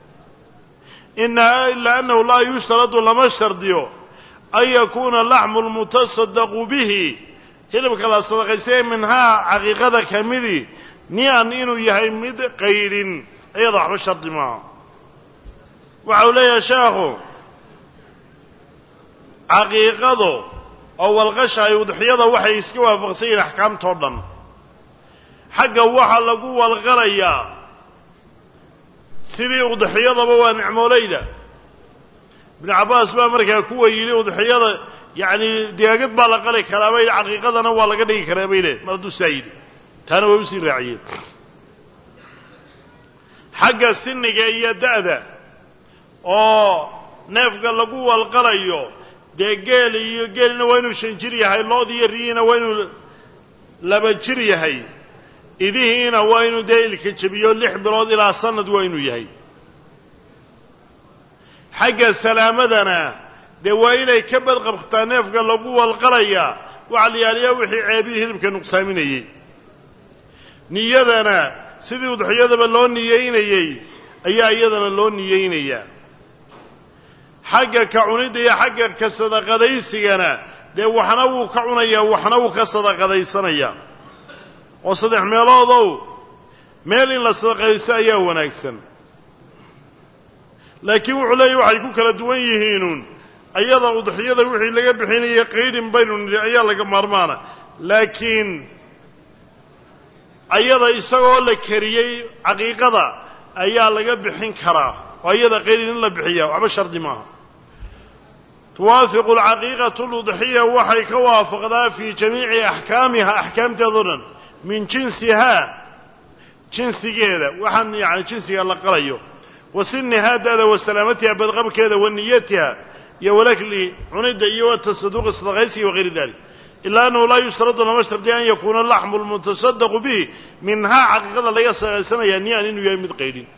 إنها إلا أنه لا يشترط لما اشترطيه أن يكون اللحم المتصدق به كلمة الله صدق ريسكي منها عقيقة كمذي نيان إنه يهمد قيل أيضا بشرط معه وعلي شاخو عقيقته أو الغشة يضحيضه وحي يسكوها فغسين أحكام طردن حقا وحا لقوة الغرية سيدي وضحيضه بوان عموليدا ابن عباس بأمريكا كوة يلي وضحيضه يعني دياقات بالقلي كلامي عقيقة نوال قدي كلامي له مردو سيد تانا ويسين رعيين حقا السنة إيا دادا oo neefka lagu walqalayo de geelina waa inuu 5 jir yahay loodiyo riina waa inuu 2 jir yahay idihiina waa inuu deelka jabiyo 6 bilood ilaa sanad waa inuu yahay xagga salaamadana de waa inay ka bad qabtaa neefka lagu walqalaya waxa la yaaliyo wixii ceebihi hilibka nuqsaaminayay niyadana sidii udxiyadaba loo niyeynayay ayaa iyadana loo niyeynaya حاجة كعونيد يا حاجة كصدقة ديسينا ده وحناو كعونيا وحناو كصدقة ديسانيا وصدق ميلاضو ميلين لصدقة ديسايا وناكسن لكن وعلي وحيكو كلا دوان يهينون أيضا وضحية وحي لقى بحين يقين بينهم لأيا لقى مرمانا لكن أيضا يساقوا لك كريي عقيقة أيا لقى بحين كراه وأيضا قيلين الله بحية وعبا شرط معها توافق العقيقة الأضحية وحي كوافق ذا في جميع أحكامها أحكام تظن من جنسها جنس كذا وحن يعني جنسها الله قريه وسن هذا وسلامتها بدغب كذا ونيتها يا ولك لي عنيد أيوة التصدق الصدقيسي وغير ذلك إلا أنه لا يشترط لما اشترط أن يكون اللحم المتصدق به منها عقيقة لا يسنى يعني أنه يمد قيدين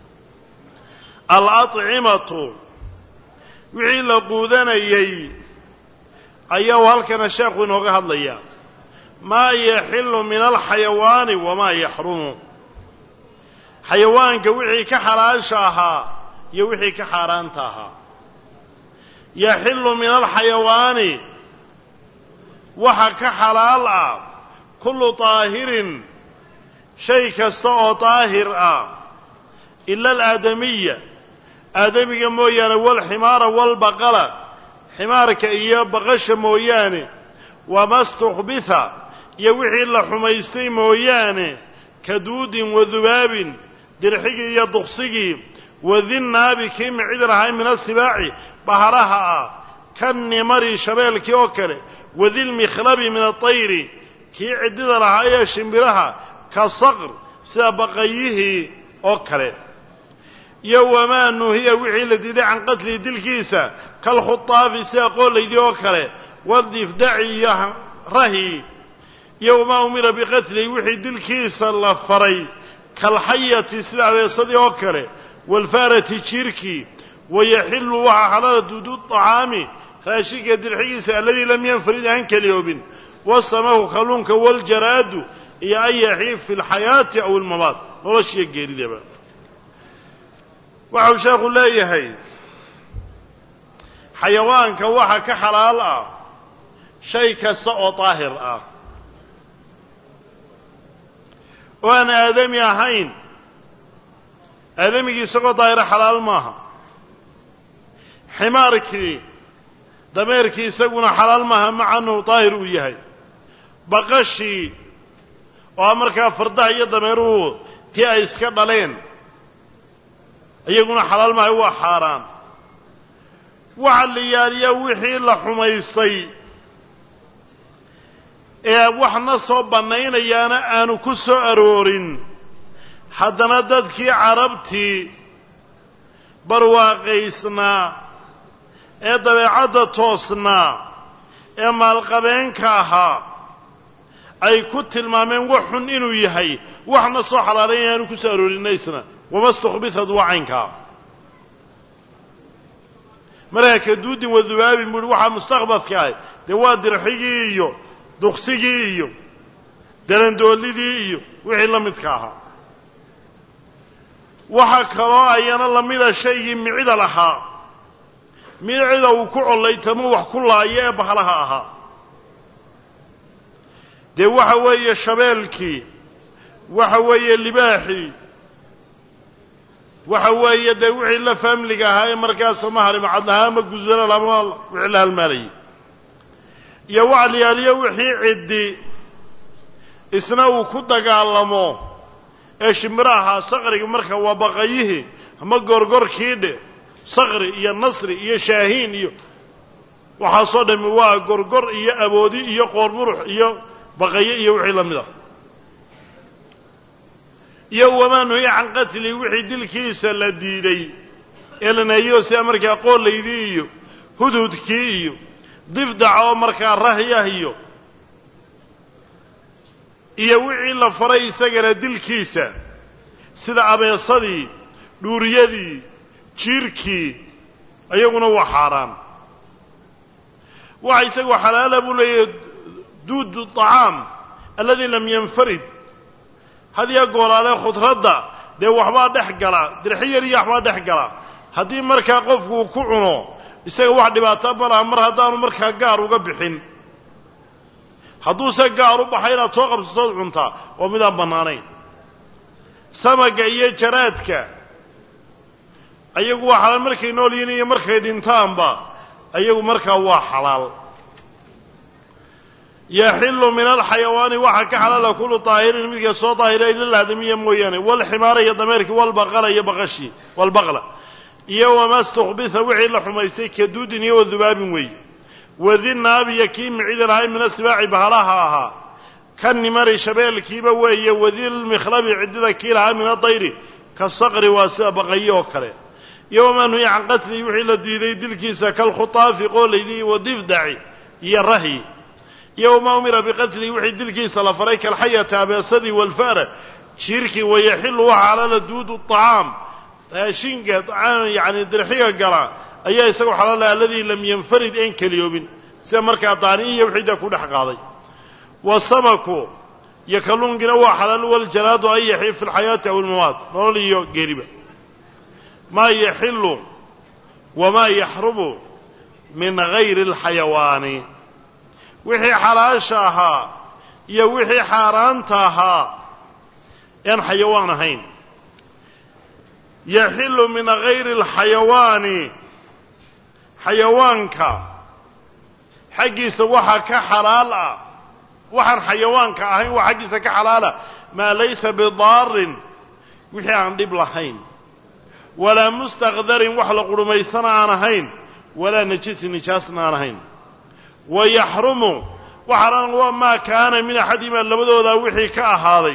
الأطعمة وحي لقودنا يي أيها هلكنا الشيخ ونوغه الله ما يحل من الحيوان وما يحرم حيوان كوحي كحراشاها يوحي كحرانتها يحل من الحيوان وحا كحلال كل طاهر شيء كستو طاهر إلا الآدمية آدمي موياني والحمار والبقلة حمارك إياه بغش موياني وما استخبث يوحي الله حميستي موياني كدود وذباب درحقي يضخصقي وذي الناب كيم عدرها من السباع بهرها كالنمر شبال كيوكري وذي المخلب من الطير كي عدد لها يا شمبرها كالصقر سابقيه أوكري يوما أنه هي وحي التي عن قتل دلكيسة كالخطاف سيقول ليدي أوكري والضفدعي رهي يوما أمر بقتل وحي دلكيسة اللفري كالحية سلعة صدي أوكري والفارة تشيركي ويحل وحا حلال دودو الطعام خاشيك دلحيسة الذي لم ينفرد عنك اليوم والسماه خلونك والجراد يا أي حيف في الحياة أو الممات ولا شيء غير ذلك waxau sheekhu leeyahay xayawaanka waxa ka xalaal ah shay kasta oo daahir ah oo aan aadami ahayn aadamigii isagoo daahira xalaal maaha ximaarkii dameerkii isaguna xalaal maaha maca annahu daahir uu yahay baqashii oo markaa fardaha iyo dameeruhu tii ay iska dhaleen iyaguna xalaal maaha waa xaaraan waxa la yaaliyaa wixii la xumaystay ee waxna soo bannaynayaana aanu ku soo aroorin haddana dadkii carabtii barwaaqaysnaa ee dabeecadda toosnaa ee maalqabeenka ahaa ay ku tilmaameen wax xun inuu yahay waxna soo xalaalayn aanu ku soo aroorinaysna wama istukhbithad waa caynkaa markaa kaduudin wadubaabin buuhi waxaa mustakbadka ah dee waa dirxigii iyo duksigii iyo dalandoolidii iyo wixii la midka ahaa waxaa kaloo ayana lamida shaygii micida lahaa micida uu ku collaytamo wax ku laayo ee bahalaha ahaa dee waxa weeye shabeelkii waxa weeye libaaxii waxa weeye dee wixii la faamliga ahaa ee markaas ama harimcad lahaa ama gudana lama wixii la halmaalayay iyo waxa la yaaliyo wixii ciddi isna uu ku dagaalamo ee shimbiraha saqriga marka waa baqayihii ama gorgorkii dhe saqri iyo nasri iyo shaahiin iyo waxaasoo dhammi waa gorgor iyo aboodi iyo qoormurux iyo baqaye iyo wixii la mid ah iyo wamaa nuhiya can qatli wixii dilkiisa la diiday ee la nahiyo sida markaa qoolaydii iyo hudhudkii iyo difdaca oo markaa rahyah iyo wixii la faray isagana dilkiisa sida abeesadii dhuuriyadii jiirkii ayaguna waa xaaraan waxa isagu xalaala buu leeyahay duudu طacaam aladi lam yanfarid hadiya goolaale khudradda dee waxbaa dhex gala dirxi yar iyo waxbaa dhex gala haddii markaa qofku ku cuno isaga wax dhibaato ma laha mar haddaanu markaa gaar uga bixin hadduuse gaar u baxay inaad soo qabsatood cuntaa oo midaan bannaanayn samaga iyo jaraadka ayagu waa xalaal markay nool yihiin iyo markay dhintaanba ayagu markaa waa xalaal yaxillu min alxayawaani waxa ka xalaala kullu daahirin midka soo daahira ila laadamiya mooyaane walximaara iyo dameerkii walbaqala iyo baqashii walbaqla iyo wamaa istukhbitha wixii la xumaystay kaduudin iyo wadubaabin weeye wadinaabiya kii micida lahay min asibaaci bahalaha ahaa ka nimari shabeelkiiba weeye wadilmikhlabi ciddida kii lahaa min adayri ka saqri waa sida baqaye oo kale iyo wamaa nuhiya can qatlihi wixii la diiday dilkiisa kalkhutaafi qoolaydii wadifdaci iyo rahyi iyo wamaa umira biqatlihi wixii dilkiisa la faray kalxayati abeesadii walfara jiirkii wayaxillu waxa xalaala duudu طacaam raashinka yani dirxiga gala ayaa isagoo xalaala aladii lam yanfarid een keliyoobin sida markaa daaniin iyo wixii da ku dhex qaaday wasamaku iyo kalluunkina waa xalaal waljaraadu an yaxii fi lxayaati aw almamaat nolol iyo geeriba maa yaxillu wamaa yaxrumu min gayri اlxayawaani wixii xalaasha ahaa iyo wixii xaaraanta ahaa aan xayawaan ahayn yaxillu min gayri اlxayawaani xayawaanka xaggiisa waxaa ka xalaal ah waxaan xayawaanka ahayn waa xaggiisa ka xalaala maa laysa bidaarin wixii aan dhib lahayn walaa mustaqdarin wax la qurhumaysana aan ahayn walaa najisin nijaasna aan ahayn wayaxrumu waxaana waa maa kaana min axadihimaa labadoodaa wixii ka ahaaday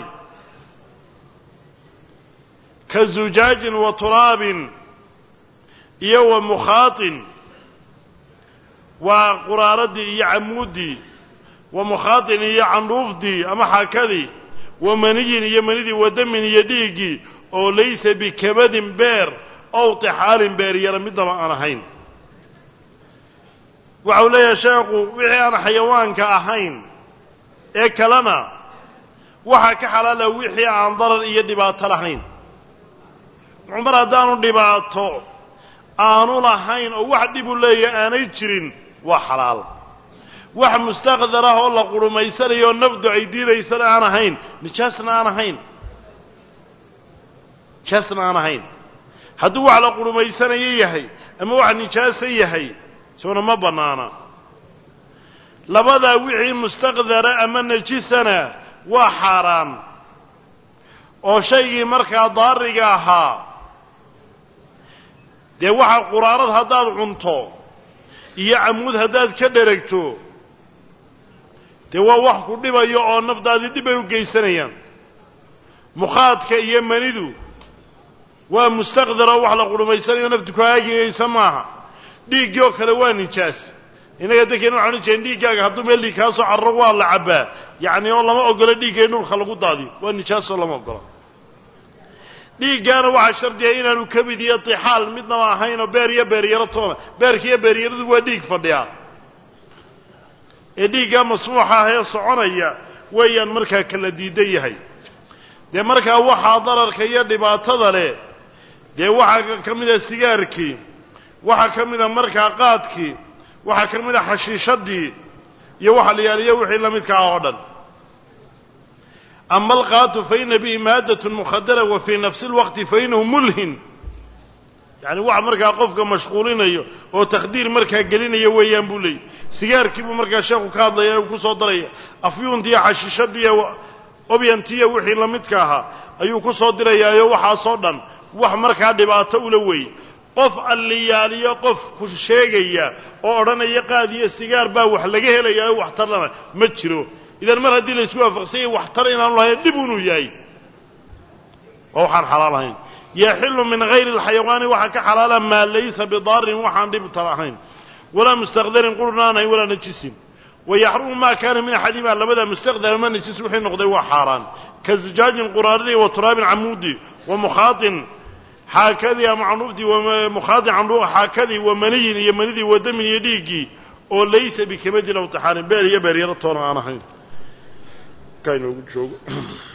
ka zujaajin wa turaabin iyo wa mukhaatin waa quraaradii iyo camuuddii wa mukhaatin iyo candhuufdii ama xaakadii wa maniyin iyo manidii wa damin iyo dhiiggii oo laysa bikabadin beer ow tixaalin beeryara midnaba aan ahayn waxau leeyahay sheekhu wixii aan xayawaanka ahayn ee kalena waxaa ka xalaala wixii aan darar iyo dhibaato lahayn mar haddaanu dhibaato aanu lahayn oo wax dhibu leeyahay aanay jirin waa xalaal wax mustaqdar ah oo la qurhumaysanayo oo nafdu ay diidaysana aan ahayn nijaasna aan ahayn hadduu wax la qurhumaysanayo yahay ama wax nijaaso yahay isaguna ma bannaana labadaa wixii mustaqdara ama najisana waa xaaraan oo shaygii markaa daariga ahaa dee waxa quraarad haddaad cunto iyo camuud haddaad ka dheragto dee waa wax ku dhibayo oo nafdaadii dhib ay u geysanayaan mukhaadka iyo manidu waa mustaqdara wax la qurhumaysanayo naftu ku haagaysa maaha dhiiggii oo kale waa nijaas inaga dadkeenu waxaan u jeedin dhiiggaaga hadduu meel dhiig kaa soo carro waa la cabbaa yacni oo lama ogola dhiigga in dhulka lagu daadiyo waa nijaasoo lama ogola dhiiggaana waxaa shardiya inaanu kabid iyo tixaal midnaba ahaynoo beer iyo beeryaro toona beerka iyo beeryaradu waa dhiig fadhiya ee dhiiggaa masmuuxa ah ee soconaya weeyaan markaa kala diidan yahay dee markaa waxaa dararka iyo dhibaatada leh dee waxaa ka mida sigaarkii waxaa ka mida markaa qaadkii waxaa ka mida xashiishadii iyo waxa la yaaliyo wixii la midka ah oo dhan ama alqaatu faina bihi maadatun mukhadara wa fii nafsi lwaqti fainahu mulhin yani wax markaa qofka mashquulinayo oo takhdiir markaa gelinaya weeyaan buu leeyay sigaarkii buu markaa sheekhu ka hadlaya uu ku soo daraya afyuuntiiyo xashiishadiiyo obyantiiyo wixii la midka ahaa ayuu ku soo dirayaayo waxaasoo dhan wax markaa dhibaato ula weeye qof alliyaaliyo qof ku sheegaya oo odhanaya qaad iyo sigaar baa wax laga helayaa oo waxtarlana ma jiro idan mar haddii la isku waafaqsanyay waxtar inaanu lahayn dhib inuu yahay waa waxaan xalaal ahayn yaxilu min hayri alxayawaani waxaa ka xalaala maa laysa bidaarin waxaan dhibta lahayn walaa mustaqdarin qurun ahayn walaa najisin wayaxrumu maa kaana min axadimaa labada mustaqdar ama najis wixii noqday waa xaaraan ka zijaajin quraaridi wa turaabin camuudi wa mukhaatin xaakadii ama canuuftii mukhaatin xaakadii wa maniyin iyo manidii wa damin iyo dhiiggii oo laysa bikabadin aw taxaarin beer iyo beeryaro toona aan ahayn ka inoogu joogo